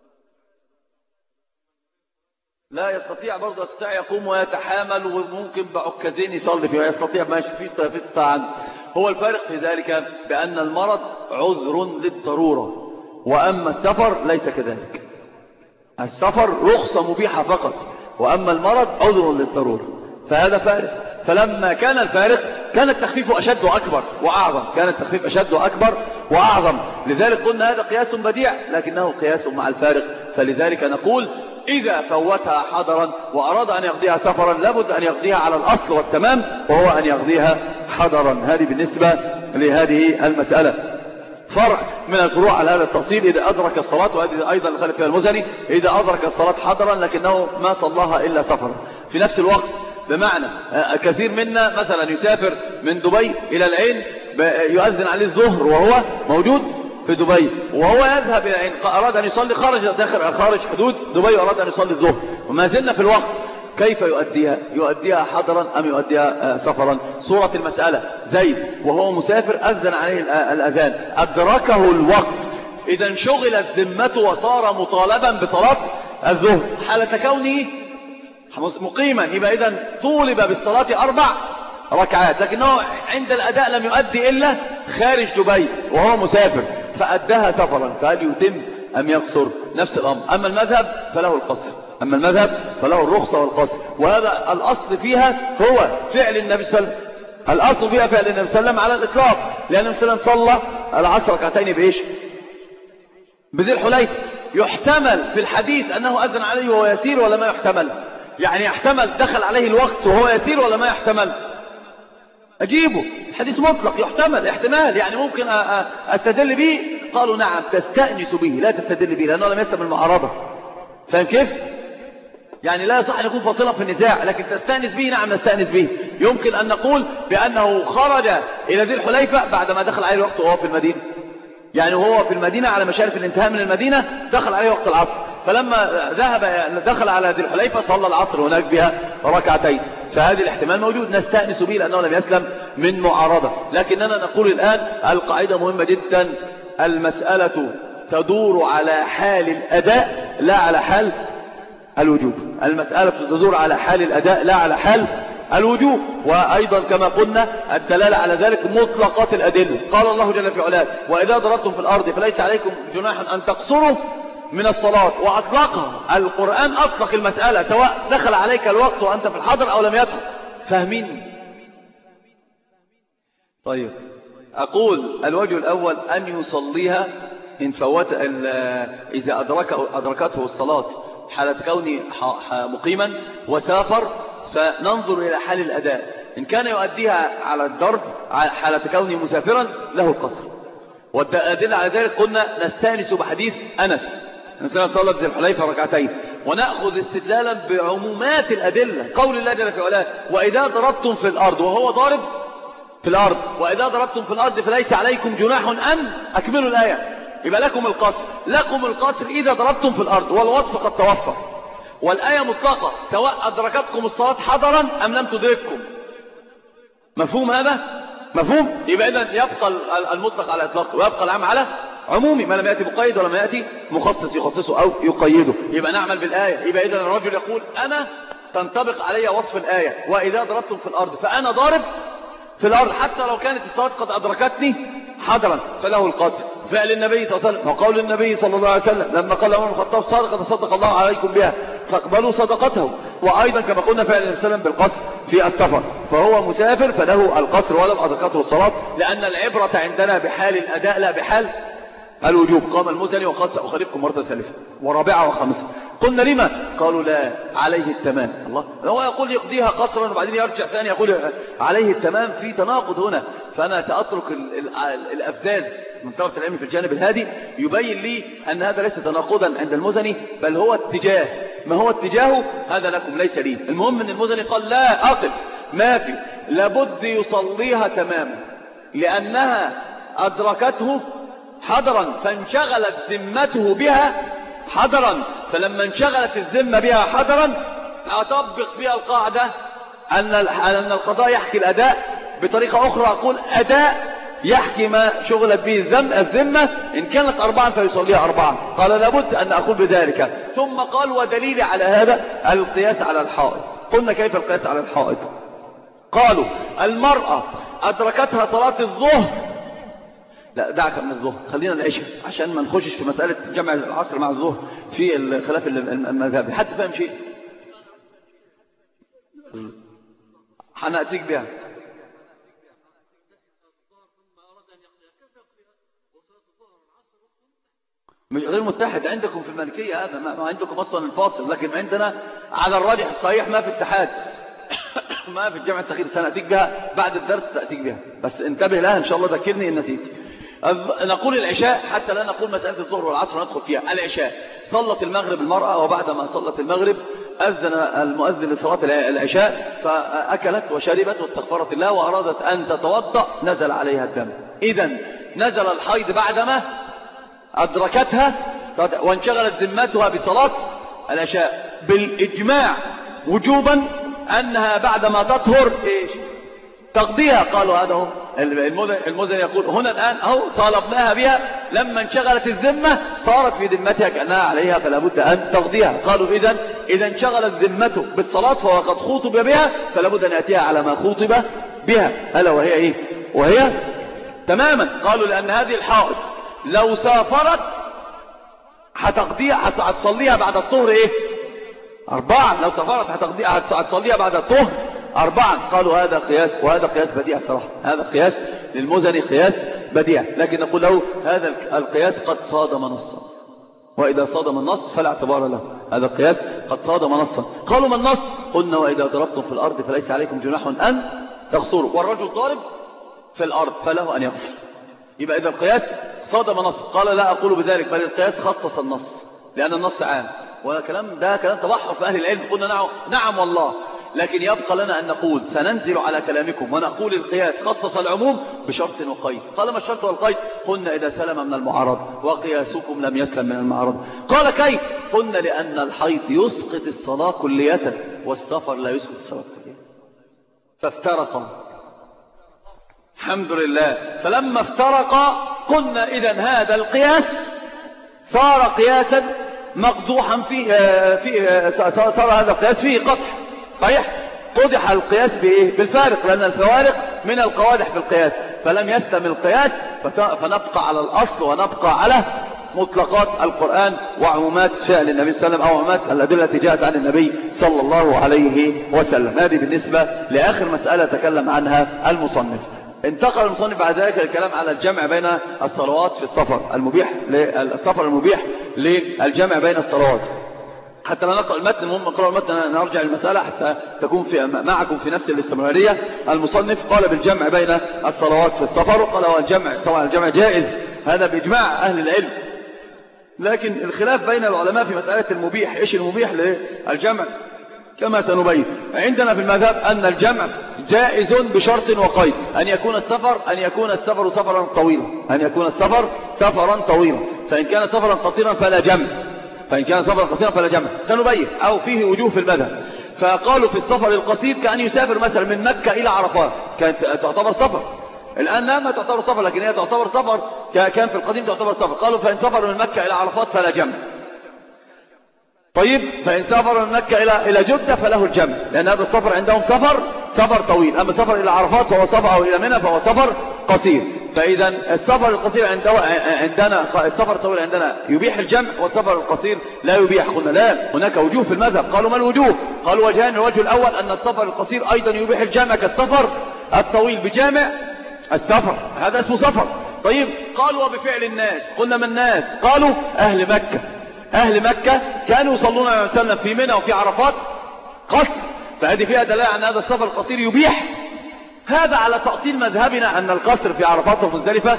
لا يستطيع، برضه يستطيع يقوم ويتحامل وممكن بعكازين يصلي فيه، يستطيع ماشي في في عنه. هو الفارق في ذلك بأن المرض عذر للضرورة، وأما السفر ليس كذلك. السفر رخصة مبيحة فقط، وأما المرض عذر للضرورة، فهذا فارق. فلما كان الفارق كان التخفيف أشد وأكبر وأعظم، كان التخفيف أشد وأكبر وأعظم. لذلك قلنا هذا قياس بديع لكنه قياس مع الفارق. فلذلك نقول إذا فوتها حضرا وأراد أن يقضيها سفرا لابد أن يقضيها على الأصل والتمام، وهو أن يقضيها حضرا. هذه بالنسبة لهذه المسألة. فرع من الفروع على هذا التفصيل، إذا أدرك الصلاة، وهذه أيضا خالف فيها المزني، إذا أدرك الصلاة حضرا لكنه ما صلاها إلا سفرا في نفس الوقت. بمعنى كثير منا مثلا يسافر من دبي إلى العين، يؤذن عليه الظهر وهو موجود في دبي، وهو يذهب إلى العين، أراد أن يصلي خارج داخل خارج حدود دبي، وأراد أن يصلي الظهر وما زلنا في الوقت، كيف يؤديها؟ يؤديها حضرا أم يؤديها سفرا؟ صورة المسألة زيد وهو مسافر أذن عليه الأذان، أدركه الوقت، إذا انشغلت ذمته وصار مطالبا بصلاة الظهر حالة كونه مقيما، يبقى إذن طولب بالصلاة أربع ركعات، لكنه عند الأداء لم يؤدي إلا خارج دبي وهو مسافر فأداها سفرا، فهل يتم أم يقصر؟ نفس الأمر. أما المذهب فله القصر، أما المذهب فله الرخصة والقصر، وهذا الأصل فيها هو فعل النبي صلى الله عليه وسلم الأصل بها فعل النبي صلى الله عليه وسلم على الإطلاق، لأن النبي صلى الله عليه وسلم صلى العصر ركعتين بإيش؟ بذي الحليفة. يحتمل في الحديث أنه أذن عليه وهو يسير ولا ما يحتمل؟ يعني يحتمل دخل عليه الوقت وهو يسير ولا ما يحتمل؟ أجيبه، الحديث مطلق يحتمل احتمال، يعني ممكن أستدل به. قالوا نعم تستأنس به لا تستدل به لأنه لم يستمع المعارضة. فاهم كيف؟ يعني لا يصح أن يكون فاصلا في النزاع، لكن تستأنس به نعم نستأنس به. يمكن أن نقول بأنه خرج إلى ذي الحليفة بعدما دخل عليه الوقت وهو في المدينة، يعني وهو في المدينة على مشارف الانتهاء من المدينة دخل عليه وقت العصر، فلما ذهب دخل على ذي الحليفة صلى العصر هناك بها ركعتين. فهذه الاحتمال موجود نستأنس به لأنه لم يسلم من معارضة. لكننا نقول الآن القاعدة مهمة جدا، المسألة تدور على حال الأداء لا على حال الوجوب. المسألة تدور على حال الأداء لا على حال الوجوب. وأيضا كما قلنا الدلالة على ذلك مطلقات الأدلة. قال الله جل في علاه وإذا ضربتم في الأرض فليس عليكم جناح أن تقصروا من الصلاة، وأطلقها القرآن، أطلق المسألة سواء دخل عليك الوقت وأنت في الحضر أو لم يدخل. فاهمين؟ طيب أقول الوجه الأول أن يصليها إن فوت إذا أدرك أدركته الصلاة حالة كوني مقيما وسافر، فننظر إلى حال الأداء. إن كان يؤديها على الضرب حالة كوني مسافرا له القصر. والأدلة على ذلك قلنا نستأنس بحديث أنس نسأل صلى ذي الحليفة ركعتين، ونأخذ استدلالا بعمومات الأدلة. قول الله جل في علاه وإذا ضربتم في الأرض، وهو ضارب في الأرض، وإذا ضربتم في الأرض فليس عليكم جناح أن أكملوا الآية، يبقى لكم القصر. لكم القصر إذا ضربتم في الأرض، والوصف قد توفر، والآية مطلقة سواء أدركتكم الصلاة حضرا أم لم تدرككم. مفهوم هذا؟ مفهوم؟ يبقى إذن يبقى المطلق على إطلاقه ويبقى العام على عمومي، ما لم يأتي مقيد ولا ما يأتي مخصص يخصصه أو يقيده. يبقى نعمل بالآية. يبقى إذن الرجل يقول أنا تنطبق علي وصف الآية وإذا ضربتم في الأرض، فأنا ضارب في الأرض حتى لو كانت الصلاة قد أدركتني حضرا، فله القصر. فعل النبي صلى الله عليه وسلم وقول النبي صلى الله عليه وسلم لما قال عمر بن الخطاب صدقة تصدق الله عليكم بها فاقبلوا صدقته. وأيضا كما قلنا فعل النبي صلى الله عليه وسلم بالقصر في السفر، فهو مسافر فله القصر ولم أدركته الصلاة، لأن العبرة عندنا بحال الأداء لا بحال الوجوب. قام المزني وقال سأخلفكم مرة ثالثة ورابعة وخامسة. قلنا لما؟ قالوا لا عليه التمام. الله هو يقول يقضيها قصرا وبعدين يرجع ثاني يقول عليه التمام، في تناقض هنا. فأنا سأترك الأفزاز من طرف العلم في الجانب الهادي يبين لي أن هذا ليس تناقضا عند المزني، بل هو اتجاه. ما هو اتجاهه هذا لكم ليس لي. المهم أن المزني قال لا أقف، ما في، لابد يصليها تماما لأنها أدركته حضرا فانشغلت ذمته بها حضرا. فلما انشغلت الذمة بها حضرا أطبق بها القاعدة أن أن القضاء يحكي الأداء. بطريقة أخرى أقول أداء يحكي ما شغلت به الذمة. إن كانت أربعا فيصليها أربعا. قال لابد أن أقول بذلك. ثم قال ودليل على هذا القياس على الحائط. قلنا كيف القياس على الحائط؟ قالوا المرأة أدركتها صلاة الظهر، لا دعك من الظهر، خلينا العشاء عشان ما نخشش في مسألة جمع العصر مع الظهر في الخلاف المذهبي. حد فاهم شيء؟ هنأتيك بها. مش غير متحد عندكم في المالكية هذا، ما عندكم أصلا الفاصل، لكن عندنا على الراجح الصحيح ما في اتحاد ما في الجمع التأخير. سنأتيك بها بعد الدرس، سأتيك بها بس انتبه لها إن شاء الله، ذكرني إن نسيت. نقول العشاء حتى لا نقول مسألة الظهر والعصر ندخل فيها. العشاء صلت المغرب المرأة، وبعدما صلت المغرب أذن المؤذن لصلاة العشاء، فأكلت وشربت واستغفرت الله وأرادت أن تتوضأ، نزل عليها الدم. إذن نزل الحيض بعدما أدركتها وانشغلت ذمتها بصلاة العشاء بالإجماع وجوبا أنها بعدما تطهر إيش تقضيها. قالوا هذا هو المزني يقول هنا الآن أهو طالبناها بها لما انشغلت الذمة صارت في ذمتها كأنها عليها فلا بد أن تقضيها. قالوا إذن إذا انشغلت ذمته بالصلاة فهو قد خطب بها فلا بد أن يأتيها على ما خطب بها. هلا وهي إيه؟ وهي تماما. قالوا لأن هذه الحائط لو سافرت هتقضيها هتصليها بعد الطهر إيه؟ أربعة. لو سافرت هتصليها بعد الطهر أربعا قالوا هذا قياس، وهذا قياس بديع صراحة، هذا قياس للمزني قياس بديع، لكن نقول له هذا القياس قد صادم نصا، وإذا صادم النص فلا اعتبار له، هذا القياس قد صادم نصا. قالوا ما النص؟ قلنا وإذا ضربتم في الأرض فليس عليكم جناح أن تقصروا، والرجل ضارب في الأرض فله أن يقصر. يبقى إذا القياس صادم نص. قال لا أقول بذلك، بل القياس خصص النص، لأن النص عام، وكلام ده كلام تبحر في أهل العلم. قلنا نعم, نعم والله، لكن يبقى لنا أن نقول سننزل على كلامكم ونقول القياس خصص العموم بشرط وقيد. قال ما الشرط والقيد؟ قلنا إذا سلم من المعارض، وقياسكم لم يسلم من المعارض. قال كيف؟ قلنا لأن الحيض يسقط الصلاة كلية، والسفر لا يسقط الصلاة كلية، فافترقا. الحمد لله. فلما افترقا قلنا إذن هذا القياس صار قياسا مقدوحا فيه, فيه صار هذا القياس فيه قدح. صحيح، قدح القياس بإيه؟ بالفارق، لأن الفوارق من القوادح في القياس، فلم يسلم القياس، فنبقى على الأصل ونبقى على مطلقات القرآن وعمومات فعل النبي صلى الله عليه وسلم، أو عمومات الأدلة التي جاءت عن النبي صلى الله عليه وسلم. هذه بالنسبة لآخر مسألة تكلم عنها المصنف. انتقل المصنف بعد ذلك الكلام على الجمع بين الصلوات في السفر المبيح للسفر المبيح للجمع بين الصلوات. حتى لا نقرأ المتن، المهم نقرأ المتن نرجع المسألة حتى تكون في معكم في نفس الاستمرارية. المصنف قال بالجمع بين الصلوات في السفر، وقال هو الجمع طبعا الجمع جائز، هذا بإجماع أهل العلم، لكن الخلاف بين العلماء في مسألة المبيح، إيش المبيح للجمع كما سنبين. عندنا في المذهب أن الجمع جائز بشرط وقيد، أن يكون السفر أن يكون السفر سفرا طويلا، أن يكون السفر سفرا طويلا، فإن كان سفرا قصيرا فلا جمع، فإن كان سفرا قصيرا فلا جمع. سنبين أو فيه وجوه في المذهب. فقالوا في السفر القصير كأن يسافر مثلا من مكة إلى عرفات، كانت تعتبر سفر، الآن لا ما تعتبر سفر، لكن هي تعتبر سفر، كان في القديم تعتبر سفر. قالوا فإن سفر من مكة إلى عرفات فلا جمع. طيب فإن سافر من مكة إلى إلى جدة فله الجمع، لأن هذا السفر عندهم سفر سفر طويل، أما سفر إلى عرفات فهو سفر، أو إلى منى فهو سفر قصير. فإذا السفر القصير عندنا، السفر الطويل عندنا يبيح الجمع، والسفر القصير لا يبيح. قلنا لا، هناك وجوه في المذهب. قالوا ما الوجوه؟ قالوا وجهان. الوجه الأول أن السفر القصير أيضا يبيح الجمع كالسفر الطويل بجامع السفر، هذا اسمه سفر. طيب قالوا وبفعل الناس. قلنا من الناس؟ قالوا أهل مكة. أهل مكة كانوا يصلون عليه وسلم في منى وفي عرفات قصر، فهذه فيها دلالة أن هذا السفر القصير يبيح. هذا على تأصيل مذهبنا أن القصر في عرفات ومزدلفة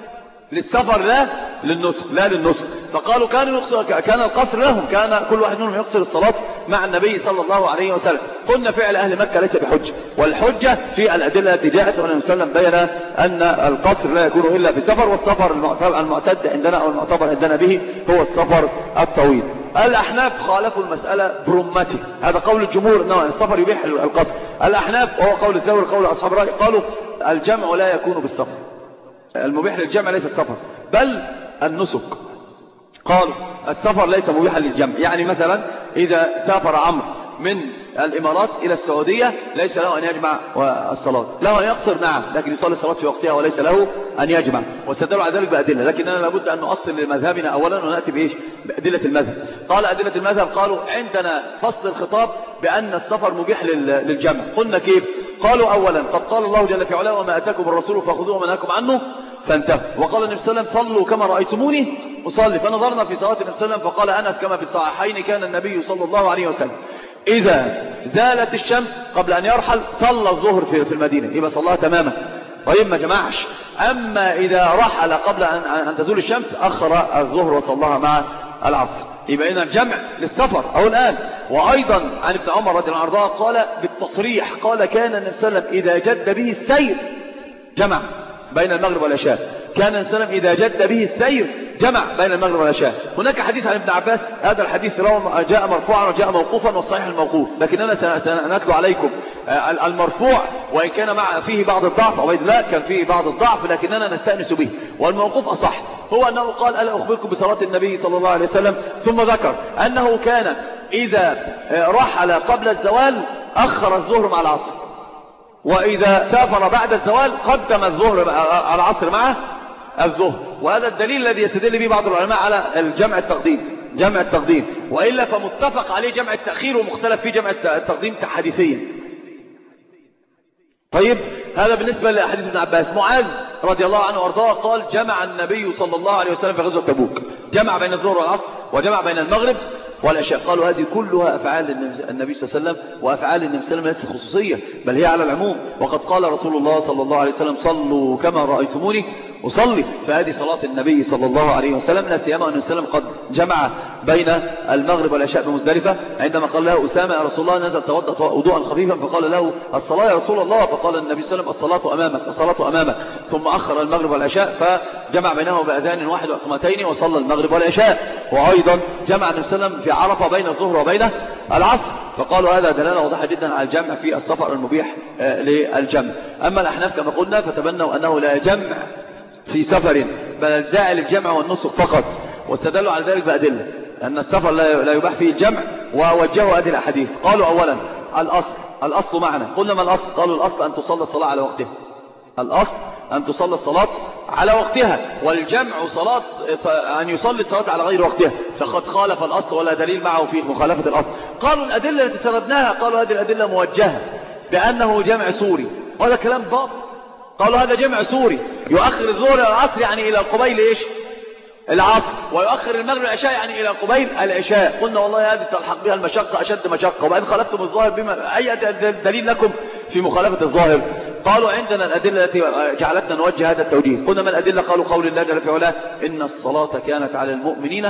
للسفر لا للنسك، لا للنسك. فقالوا كانوا يقصر، كان القصر لهم، كان كل واحد منهم يقصر الصلاة مع النبي صلى الله عليه وسلم. قلنا فعل أهل مكة ليس بحجة، والحجة في الأدلة التي جاءت عن النبي صلى الله عليه وسلم بين أن القصر لا يكون إلا في سفر، والسفر المعتد عندنا أو المعتبر عندنا به هو السفر الطويل. الأحناف خالفوا المسألة برمته، هذا قول الجمهور أنه السفر يبيح القصر. الأحناف وهو قول الثوري قول أصحاب الرأي قالوا الجمع لا يكون بالسفر، المبيح للجمع ليس السفر بل النسك. قالوا السفر ليس مبيحا للجمع، يعني مثلا إذا سافر عمرو من الإمارات إلى السعودية ليس له أن يجمع الصلاة، له أن يقصر نعم، لكن يصلي الصلاة في وقتها وليس له أن يجمع، واستدلوا على ذلك بأدلة. لكننا لابد أن نؤصل لمذهبنا أولا ونأتي بإيش؟ بأدلة المذهب. قال أدلة المذهب، قالوا عندنا فصل الخطاب بأن السفر مبيح للجمع. قلنا كيف؟ قالوا أولا قد قال الله جل في علاه وما أتاكم الرسول فخذوه وما نهاكم عنه فانتهوا، وقال النبي صلى الله عليه وسلم صلوا كما رأيتموني أصلي. فنظرنا في صلاة النبي صلى الله عليه وسلم فقال أنس كما في الصحيحين كان النبي صلى الله عليه وسلم إذا زالت الشمس قبل أن يرحل صلى الظهر في المدينة، يبقى صلاها تماما. طيب ما جمعش. أما إذا رحل قبل أن تزول الشمس أخر الظهر وصلاها مع العصر، يبقى إذا الجمع للسفر أو الآن. وأيضا عن ابن عمر رضي الله عنه قال بالتصريح، قال كان النبي صلى الله عليه وسلم إذا جد به السير جمع بين المغرب والعشاء، كان النبي صلى الله عليه وسلم إذا جد به السير جمع بين المغرب والعشاء. هناك حديث عن ابن عباس، هذا الحديث جاء مرفوعا وجاء موقوفا، والصحيح الموقوف، لكننا سنتلو عليكم المرفوع وإن كان مع فيه بعض الضعف، أو لا كان فيه بعض الضعف لكننا نستأنس به، والموقوف أصح. هو أنه قال ألا أخبركم بصلاة النبي صلى الله عليه وسلم، ثم ذكر أنه كان إذا رحل قبل الزوال أخر الظهر مع العصر، وإذا سافر بعد الزوال قدم الظهر على العصر مع الظهر. وهذا الدليل الذي يستدل به بعض العلماء على الجمع التقديم، جمع التقديم، وإلا فمتفق عليه جمع التأخير ومختلف في جمع التقديم حديثيا. طيب هذا بالنسبة لحديث ابن عباس. معاذ رضي الله عنه وارضاه قال جمع النبي صلى الله عليه وسلم في غزوة تبوك، جمع بين الظهر والعصر وجمع بين المغرب والعشاء. قالوا هذه كلها أفعال النبي صلى الله عليه وسلم، وأفعال النبي صلى الله عليه وسلم ليست خصوصية بل هي على العموم. وقد قال رسول الله صلى الله عليه وسلم صلوا كما رأيتموني أصلي، فهذه صلاة النبي صلى الله عليه وسلم. لا سيما أن وسلم قد جمع بين المغرب والعشاء بمزدلفة، عندما قال له أسامة يا رسول الله نزل توضأ وضوءا خفيفا، فقال له الصلاة يا رسول الله، فقال النبي صلى الله عليه وسلم الصلاة أمامك الصلاة أمامك، ثم أخر المغرب والعشاء فجمع بينهما بأذان واحد وإقامتين وصلى المغرب والعشاء. وأيضا جمع النبي صلى الله عليه وسلم في عرفة بين الظهر وبين العصر، فقالوا هذا دلالة واضحة جدا على الجمع في السفر المبيح للجمع. أما الأحناف كما قلنا فتبنوا أنه لا جمع في سفر بل الداعي للجمع والنسك فقط، واستدلوا على ذلك بأدلة أن السفر لا يباح فيه الجمع، ووجهوا هذه الأحاديث. قالوا أولا الأصل الأصل معنا، قلنا ما الأصل؟ قالوا الأصل أن تصلى الصلاة على وقتها، الأصل أن تصلى الصلاة على وقتها، والجمع صلاة أن يصلي الصلاة على غير وقتها، فقد خالف الأصل ولا دليل معه في مخالفة الأصل. قالوا الأدلة التي سردناها قالوا هذه الأدلة موجهة بأنه جمع سوري، وهذا كلام باطل. قالوا هذا جمع سوري يؤخر الظهر إلى العصر يعني إلى قبيل إيش؟ العصر، ويؤخر المغرب العشاء يعني إلى قبيل العشاء. قلنا والله هذه تلحق بها المشقة أشد مشقة، وبعد خالفتم الظاهر بما أي دليل لكم في مخالفة الظاهر؟ قالوا عندنا الأدلة التي جعلتنا نوجه هذا التوجيه. قلنا ما الأدلة؟ قالوا قول الله جل في علاه إن الصلاة كانت على المؤمنين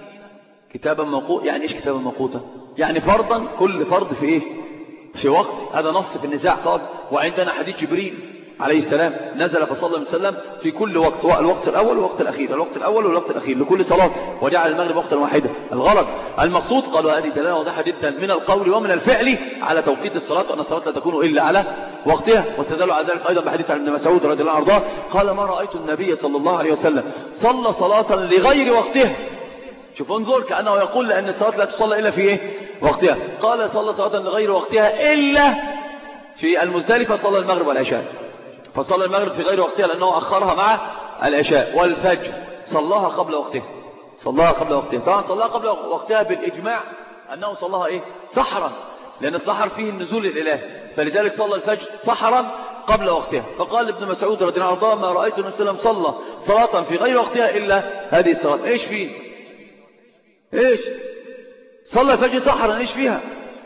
كتابا موقوتا. يعني إيش كتابا موقوتا؟ يعني فرضا، كل فرض في إيه؟ في وقت، هذا نص في النزاع. قال وعندنا حديث جبريل عليه السلام نزل فصلى الله عليه وسلم في كل وقت، الوقت الأول والوقت الأخير، الوقت الأول والوقت الأخير لكل صلاة، وجعل المغرب وقتا واحدا. الغرض المقصود قالوا هذه دلالة واضحة جدا من القول ومن الفعل على توقيت الصلاة، وأن الصلاة لا تكون إلا على وقتها. واستدلوا على ذلك أيضا بحديث عن ابن مسعود رضي الله عنه وارضاه قال ما رأيت النبي صلى الله عليه وسلم صلى صلاة لغير وقتها. شوف انظر كأنه يقول لأن الصلاة لا تصلى إلا في إيه؟ وقتها. قال صلى صلاة لغير وقتها إلا في المزدلفة صلى المغرب والعشاء، فصلى المغرب في غير وقتها لأنه أخرها مع العشاء. والفجر صلاها قبل وقتها، صلاها قبل وقتها. طبعا صلاها قبل وقتها بالإجماع أنه صلاها إيه؟ سحرا، لأن السحر فيه النزول الإله، فلذلك صلى الفجر سحرا قبل وقتها. فقال ابن مسعود رضي الله عنه ما رأيت النبي صلى الله عليه وسلم صلى صلاة في غير وقتها إلا هذه الصلاة. إيش فيه؟ إيش؟ صلى الفجر سحرا، إيش فيها؟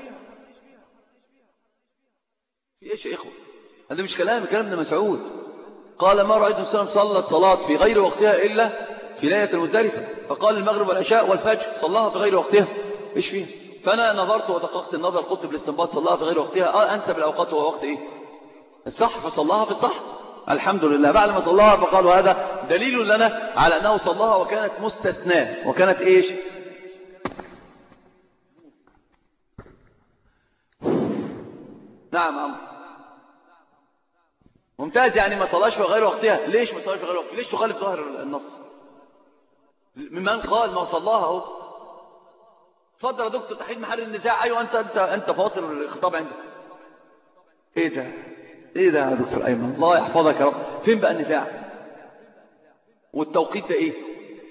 في إيش يا إخوة؟ هذا مش كلام كلام ابن مسعود. قال ما رأيت النبي صلى الله عليه وسلم صلى الصلاة في غير وقتها إلا في ليلة المزدلفة، فقال المغرب والعشاء والفجر صلاها في غير وقتها. إيش فيه؟ فأنا نظرت ودققت النظر قلت بالاستنباط صلاها في غير وقتها، آه أنسب الأوقات هو وقت إيه؟ الصح، فصلاها في الصح الحمد لله. بعد ما صلاها فقالوا هذا دليل لنا على أنه صلاها وكانت مستثناة، وكانت إيش؟ نعم عم ممتاز، يعني ما صلاش في غير وقتها. ليش ما صلاش في غير وقتها؟ ليش تخالف ظاهر النص؟ ممن قال ما صلاها اهو. اتفضل يا دكتور تحديد محل النزاع. ايوه انت انت انت فاصل الخطاب عندك. ايه ده ايه ده يا دكتور ايمن الله يحفظك يا رب؟ فين بقى النزاع؟ والتوقيت ده ايه؟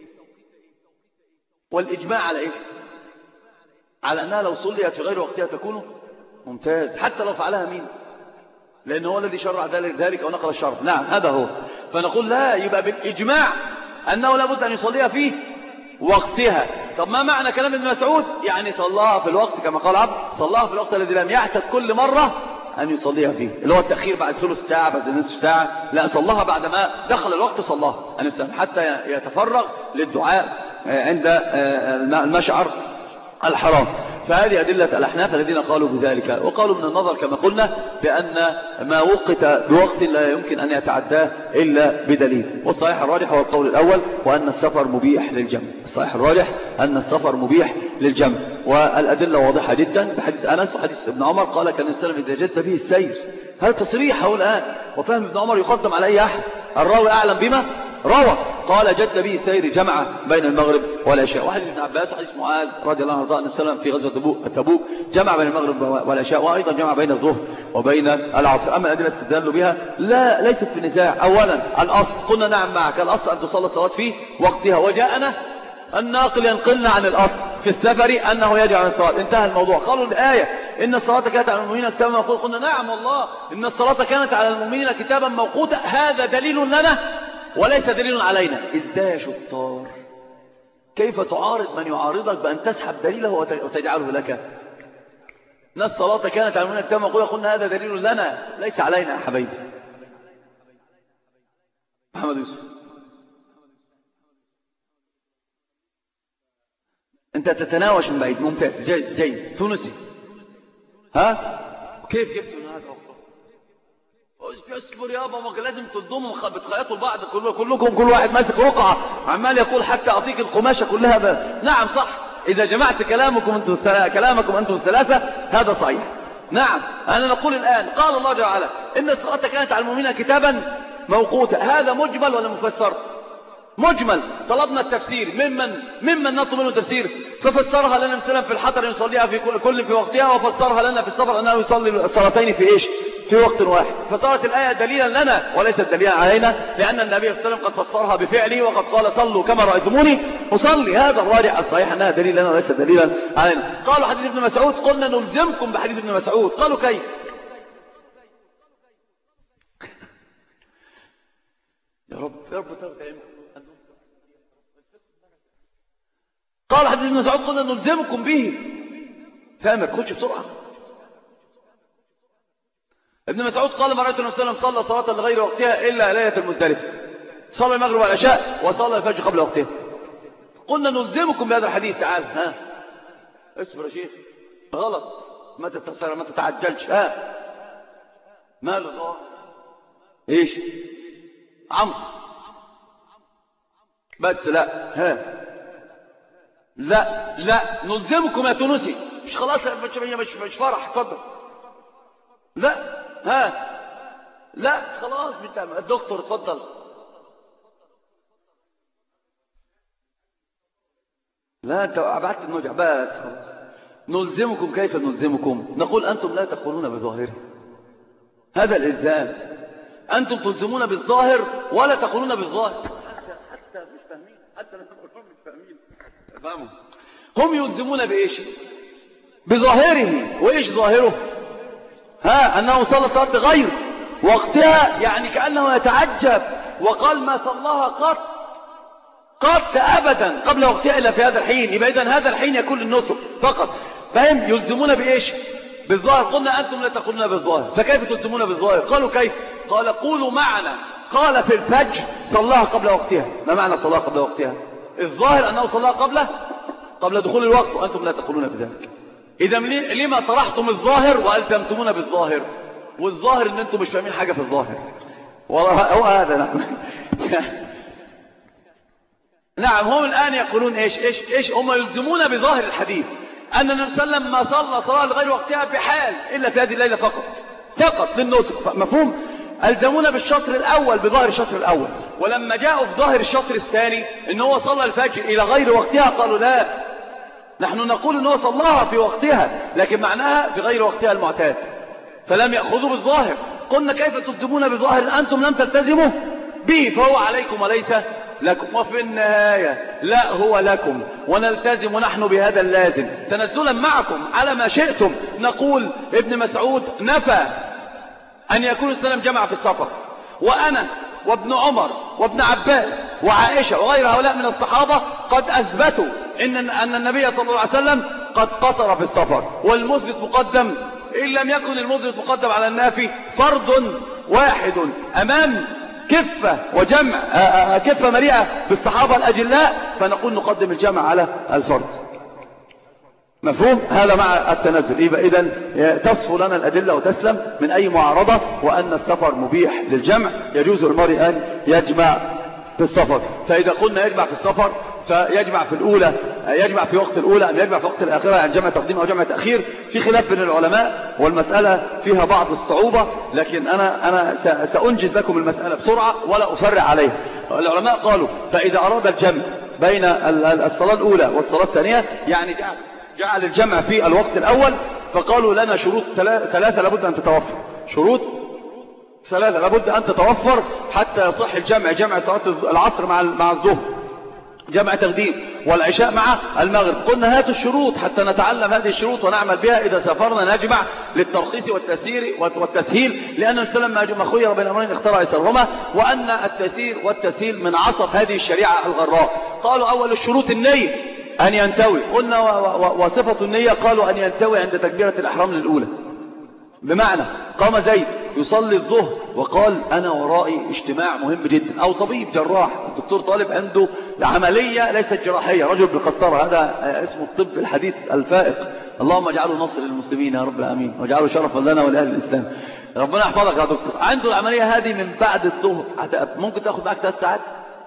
والاجماع على ايه؟ على انها لو صليت في غير وقتها تكون ممتاز، حتى لو فعلها مين؟ لأن هو الذي شرع ذلك ذلك أو نقل الشرع. نعم هذا هو. فنقول لا، يبقى بالإجماع أنه لابد أن يصليها في وقتها. طب ما معنى كلام ابن مسعود؟ يعني صلاها في الوقت كما قال عبد، صلاها في الوقت الذي لم يعتد كل مرة أن يصليها فيه، اللي هو التأخير بعد ثلث ساعة بعد نصف ساعة، لا صلاها بعد ما دخل الوقت صلاها حتى يتفرغ للدعاء عند المشعر الحرام. فهذه أدلة الأحناف الذين قالوا بذلك. وقالوا من النظر كما قلنا بأن ما وقت بوقت لا يمكن أن يتعداه إلا بدليل. والصحيح الراجح هو القول الأول، وأن السفر مبيح للجمع. الصحيح الراجح أن السفر مبيح للجمع، والأدلة واضحة جدا بحديث أنس وحديث ابن عمر قال كان السلام إذا جد به السير. هذا تصريح هو الآن، وفهم ابن عمر يقدم على أي أحد، الراوي أعلم بما روى. قال جد به السير جمع بين المغرب والعشاء. وحديث ابن عباس وحديث معاذ رضي الله عنه النبي صلى الله عليه وسلم في غزوة تبوك جمع بين المغرب والعشاء، وأيضا جمع بين الظهر وبين العصر. أما الأدلة تدل بها لا ليست في نزاع. أولا الأصل قلنا نعم معك، الأصل أن تصلى الصلاة في وقتها، وجاءنا الناقل ينقلنا عن الأصل في السفر أنه يجب عن الصلاة. انتهى الموضوع. قالوا الآية إن الصلاة كانت على المؤمنين كتابا موقوتا. قلنا نعم والله إن الصلاة كانت على المؤمنين كتابا موقوتا، هذا دليل لنا وليس دليل علينا. إزاي يا شطار؟ كيف تعارض من يعارضك بأن تسحب دليله وتجعله لك؟ إن الصلاة كانت على المؤمنين كتابا موقوتا، قلنا هذا دليل لنا ليس علينا يا حبيبي. محمد يوسف، انت تتناوش من بعيد. ممتاز، جيد جيد. تونسي، ها كيف جبت من هذا الوقت؟ اصبر يابا، ما لازم تضموا بتخيطوا البعض كلكم، كل واحد ماسك رقعه عمال يقول حتى اعطيك القماشه كلها ب... نعم صح، اذا جمعت كلامكم انتم كلامكم انتم الثلاثه هذا صحيح. نعم انا نقول الان قال الله جل وعلا ان الصلاه كانت على المؤمنين كتابا موقوتا، هذا مجمل ولا مفسر؟ مجمل. طلبنا التفسير ممن ممن نطلب منه التفسير، ففسرها لنا مثلا في الحضر يصليها في كل في وقتها، وفسرها لنا في السفر انه يصلي الصلاتين في ايش؟ في وقت واحد. فصارت الايه دليلا لنا وليست دليلا علينا، لان النبي صلى الله عليه وسلم قد فسرها بفعله وقد قال صلوا كما رايتموني اصلي. هذا الراجح الصحيح انها دليل لنا وليس دليلا علينا. قالوا حديث ابن مسعود، قلنا نلزمكم بحديث ابن مسعود. قالوا كيف؟ يا رب يا رب ترجع. قال حديث ابن مسعود قلنا نلزمكم به. فاهمك، خش بسرعة. ابن مسعود قال ما رأيت النبي صلى الله عليه وسلم صلى صلاة لغير وقتها إلا ليلة المزدلفة، صلى المغرب والعشاء وصلى الفجر قبل وقتها. قلنا نلزمكم بهذا الحديث. تعال ها اصبر يا شيخ، غلط، ما تتسرع ما تتعجلش. ها مال الله ايش عمرو بس؟ لا ها لا لا نلزمكم يا تونسي. مش خلاص مش مش, مش فرح. اتفضل. لا ها لا خلاص بتاع الدكتور. اتفضل. لا انت ابعدت النجع بس خلاص. نلزمكم. كيف نلزمكم؟ نقول انتم لا تقولون بظاهره، هذا الالزام. انتم تلزمون بالظاهر ولا تقولون بالظاهر. حتى مش فاهمين، حتى لما نقولهم مش فاهمين. فهموا؟ هم يلزمون بايش؟ بظاهره. وايش ظاهره؟ ها انه صلى صلاه غير وقتها، يعني كانه يتعجب وقال ما صلاها قط قط ابدا قبل وقتها الا في هذا الحين. يبقى اذا هذا الحين يكون النصف فقط. فهم؟ يلزمون بايش؟ بالظاهر. قلنا انتم لا تقولون بالظاهر، فكيف تلزمون بالظاهر؟ قالوا كيف؟ قال قولوا معنا. قال في الفجر صلاها قبل وقتها. ما معنى صلاها قبل وقتها؟ الظاهر انه صلاها قبل قبل دخول الوقت، وانتم لا تقولون بذلك. اذا لما طرحتم الظاهر والزمتمونا بالظاهر؟ والظاهر ان انتم مش فاهمين حاجه في الظاهر. والله هو هذا. نعم نعم هم الان يقولون ايش ايش ايش هم يلزمون بظاهر الحديث ان النبي صلى الله عليه وسلم ما صلى صلاه لغير وقتها بحال الا في هذه الليله فقط فقط للنسك. مفهوم؟ الزمونا بالشطر الاول بظاهر الشطر الاول، ولما جاءوا في ظاهر الشطر الثاني ان هو صلى الفجر الى غير وقتها قالوا لا، نحن نقول ان هو صلاها في وقتها لكن معناها في غير وقتها المعتاد، فلم يأخذوا بالظاهر. قلنا كيف تلزمون بظاهر أنتم لم تلتزموا به؟ فهو عليكم وليس لكم. وفي النهاية لا هو لكم، ونلتزم نحن بهذا اللازم تنزلا معكم على ما شئتم. نقول ابن مسعود نفى أن يكون السلام جمع في السفر، وأنا وابن عمر وابن عباس وعائشة وغير هؤلاء من الصحابة قد أثبتوا إن, أن النبي صلى الله عليه وسلم قد قصر في السفر، والمثبت مقدم إن لم يكن المثبت مقدم على النافي. فرض واحد أمام كفة وجمع كفة مليئة بالصحابة الأجلاء، فنقول نقدم الجمع على الفرض. مفهوم؟ هذا مع التنزل. يبقى إذن تصفو لنا الأدلة وتسلم من أي معارضة، وأن السفر مبيح للجمع، يجوز المرء أن يجمع في السفر. فإذا قلنا يجمع في السفر فيجمع في الأولى، يجمع في وقت الأولى أم يجمع في وقت الآخرة، يعني جمع تقديم أو جمع تأخير، في خلاف بين العلماء والمسألة فيها بعض الصعوبة، لكن أنا أنا سأنجز لكم المسألة بسرعة ولا أفرع عليها. العلماء قالوا فإذا أراد الجمع بين الصلاة الأولى والصلاة الثانية، يعني جعل الجمع في الوقت الأول، فقالوا لنا شروط ثلاثة لابد أن تتوفر. شروط ثلاثة لابد أن تتوفر حتى يصح الجمع، جمع صلاة العصر مع مع الظهر، جمع تقديم، والعشاء مع المغرب. قلنا هاتوا الشروط حتى نتعلم هذه الشروط ونعمل بها إذا سافرنا نجمع للترخيص والتسيير والتسهيل، لأن السلام ما خير بين أمرين اختار أيسرهما، وأن التسيير والتسهيل من عصر هذه الشريعة الغراء. قالوا أول الشروط النية أن ينتوي، قلنا وصفة النية قالوا أن ينتوي عند تكبيرة الإحرام للأولى، بمعنى قام زيد يصلي الظهر وقال أنا ورائي اجتماع مهم جدا، أو طبيب جراح الدكتور طالب عنده عملية ليست جراحية، رجل بالقسطرة، هذا اسمه الطب الحديث الفائق، اللهم اجعله نصر للمسلمين يا رب العالمين، واجعله شرفا لنا ولأهل الإسلام، ربنا يحفظك يا دكتور. عنده العملية هذه من بعد الظهر، ممكن تأخذ معك ثلاث ساعات،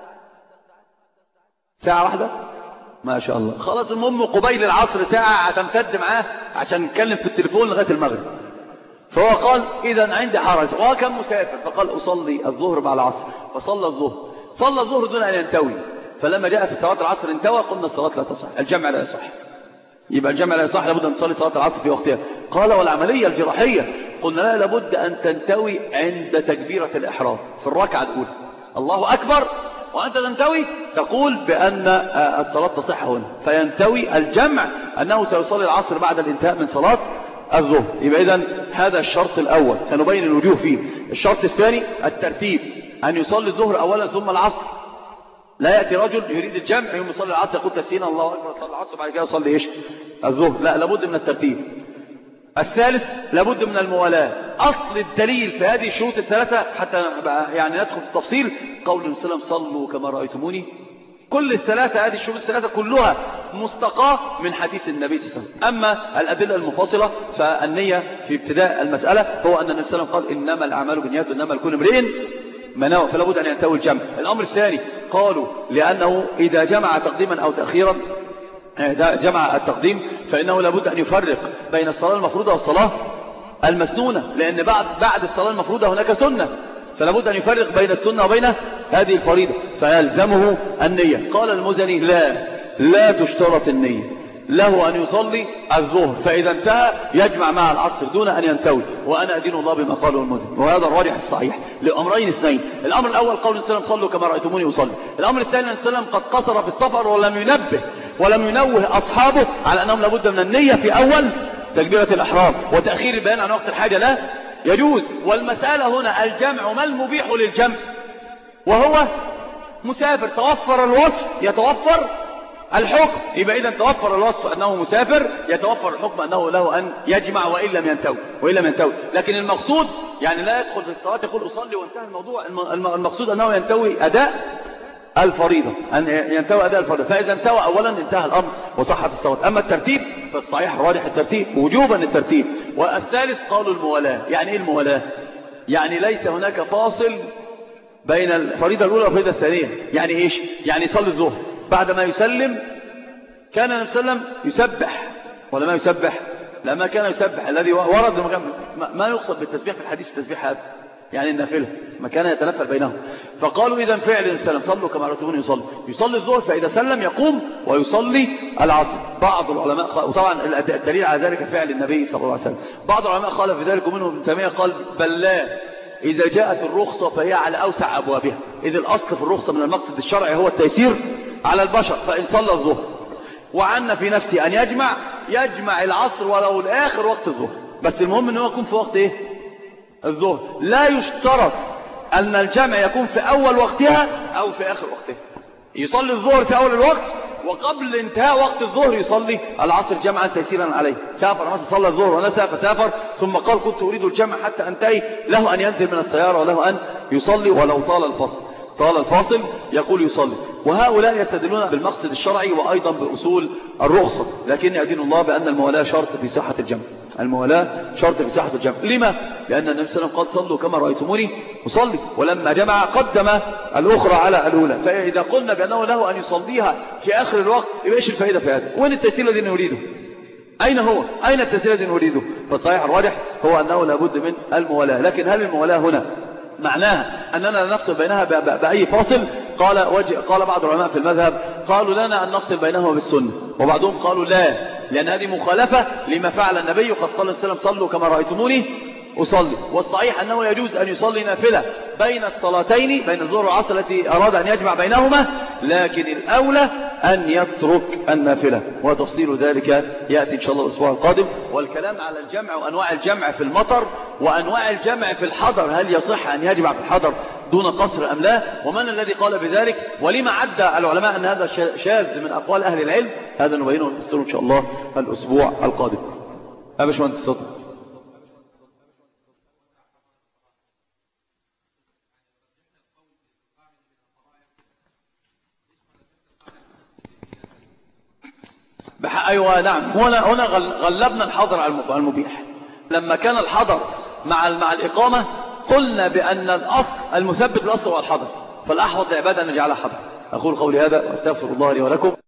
ساعة واحدة ما شاء الله، خلاص المهم قبيل العصر ساعة هتمتد معاه عشان نتكلم في التليفون لغاية المغرب. فهو قال إذا عندي حرج، وهو كان مسافر، فقال أصلي الظهر مع العصر، فصلى الظهر، صلى الظهر دون أن ينتوي، فلما جاء في صلاة العصر انتوى، قلنا الصلاة لا تصح، الجمع لا يصح، يبقى الجمع لا يصح، لابد أن تصلي صلاة العصر في وقتها. قال والعملية الجراحية، قلنا لا، لابد أن تنتوي عند تكبيرة الإحرام في الركعة الأولى، الله أكبر، وأنت تنتوي تقول بأن الصلاة تصح هنا، فينتوي الجمع أنه سيصلي العصر بعد الانتهاء من صلاة الظهر. يبقى إذن هذا الشرط الأول سنبين الوجوه فيه. الشرط الثاني الترتيب، أن يصلي الظهر أولا ثم العصر، لا يأتي رجل يريد الجمع يوم يصلي العصر يقول تسينا الله أكبر يصلي العصر بعد كده يصلي إيش الظهر، لا، لابد من الترتيب. الثالث لابد من الموالاة. أصل الدليل في هذه الشروط الثلاثة حتى يعني ندخل في التفصيل، قول النبي صلى الله عليه وسلم صلوا كما رأيتموني، كل الثلاثة هذه الشروط الثلاثة كلها مستقاة من حديث النبي صلى الله عليه وسلم. أما الأدلة المفاصلة فالنية في ابتداء المسألة هو أن النبي صلى الله عليه وسلم قال إنما الأعمال بالنيات وإنما لكل امرئ ما نوى، فلا بد أن ينتوي الجمع. الأمر الثاني قالوا لأنه إذا جمع تقديما أو تأخيرا، جمع التقديم، فإنه لابد أن يفرق بين الصلاة المفروضة والصلاة المسنونة، لأن بعد بعد الصلاة المفروضة هناك سنة، فلابد أن يفرق بين السنة وبين هذه الفريضة، فيلزمه النية. قال المزني لا لا تشترط النية، له أن يصلي الظهر فإذا انتهى يجمع مع العصر دون أن ينتوي، وأنا أدين الله بما قاله المزني، وهذا الراجح الصحيح لأمرين اثنين. الأمر الأول قول النبي صلى الله عليه وسلم صلوا كما رأيتموني أصلي. الأمر الثاني النبي صلى الله عليه وسلم قد قصر في السفر ولم ينبه ولم ينوه أصحابه على أنهم لابد من النية في أول تكبيرة الإحرام، وتأخير البيان عن وقت الحاجة لا يجوز. والمسألة هنا الجمع ما المبيح للجمع، وهو مسافر، توفر الوصف يتوفر الحكم، يبقى إذا توفر الوصف أنه مسافر يتوفر الحكم أنه له أن يجمع وإن لم ينتوي وإن لم ينتوي. لكن المقصود يعني لا يدخل في الصلاة يقول أصلي وانتهى الموضوع، المقصود أنه ينتوي أداء الفريضة، أن ينتوي أداء الفريضة، فإذا انتوى أولا انتهى الأمر وصحت الصلاة. أما الترتيب فالصحيح راجح الترتيب وجوبا الترتيب. والثالث قالوا الموالاة. يعني إيه الموالاة؟ يعني ليس هناك فاصل بين الفريضة الأولى والفريضة الثانية. يعني إيش؟ يعني يصلي الظهر بعد ما يسلم كان النبي صلى الله عليه وسلم يسبح ولا ما يسبح؟ لما كان يسبح الذي ورد ما يقصد بالتسبيح في الحديث التسبيح هذا يعني النافلة، ما كان يتنفل بينهم. فقالوا إذا فعل النبي صلى الله عليه وسلم صلوا كما رأيتموني يصلي، يصلي الظهر فإذا سلم يقوم ويصلي العصر. بعض العلماء، وطبعا الدليل على ذلك فعل النبي صلى الله عليه وسلم، بعض العلماء قال في ذلك ومنهم ابن تيمية قال بل لا، إذا جاءت الرخصة فهي على أوسع أبوابها، إذ الأصل في الرخصة من المقصد الشرعي هو التيسير على البشر. فإن صلى الظهر وعن في نفسه أن يجمع يجمع العصر ولو الآخر وقت الظهر، بس المهم أنه يكون في وقت إيه؟ الظهر. لا يشترط أن الجمع يكون في أول وقتها أو في آخر وقتها. يصلي الظهر في أول الوقت وقبل انتهاء وقت الظهر يصلي العصر جمعا تيسيرا عليه. سافر مثلا صلى الظهر ونسى فسافر ثم قال كنت أريد الجمع حتى أنتهي، له أن ينزل من السيارة وله أن يصلي ولو طال الفصل طال الفاصل يقول يصلي. وهؤلاء يستدلون بالمقصد الشرعي وأيضا بأصول الرخصة، لكن يدين الله بأن الموالاة شرط في صحة الجمع. الموالاة شرط في صحة الجمع. لما؟ لأن النبي صلى الله عليه وسلم قد صلوا كما رأيتموني أصلي، ولما جمع قدم الأخرى على الأولى. فإذا قلنا بأنه له أن يصليها في آخر الوقت يبقى إيش الفائدة في هذا؟ وين التيسير الذي نريده؟ أين هو؟ أين التيسير الذي نريده؟ فالصحيح الراجح هو أنه لابد من الموالاة. لكن هل الموالاة هنا معناها أننا لا نفصل بينها بأي فاصل؟ قال وجه قال بعض العلماء في المذهب قالوا لنا أن نفصل بينهما بالسنة، وبعضهم قالوا لا، لأن هذه مخالفة لما فعل النبي. قد قال النبي صلى الله عليه وسلم صلوا كما رأيتموني أصلي. والصحيح أنه يجوز أن يصلي نافلة بين الصلاتين، بين الظهر والعصر التي أراد أن يجمع بينهما، لكن الأولى أن يترك النافلة، وتفصيل ذلك يأتي إن شاء الله الأسبوع القادم. والكلام على الجمع وأنواع الجمع في المطر وأنواع الجمع في الحضر، هل يصح أن يجمع في الحضر دون قصر أم لا، ومن الذي قال بذلك، ولما عدى العلماء أن هذا شاذ من أقوال أهل العلم، هذا نبينه ونفسره إن شاء الله الأسبوع القادم. يا باشمهندس الصدر. أيوة نعم، هنا هنا غلبنا الحظر على المبيح. لما كان الحظر مع مع الإقامة قلنا بأن الأصل المثبت الأصل هو الحظر، فالأحوط لعبادة أن نجعلها حظر. أقول قولي هذا وأستغفر الله لي ولكم.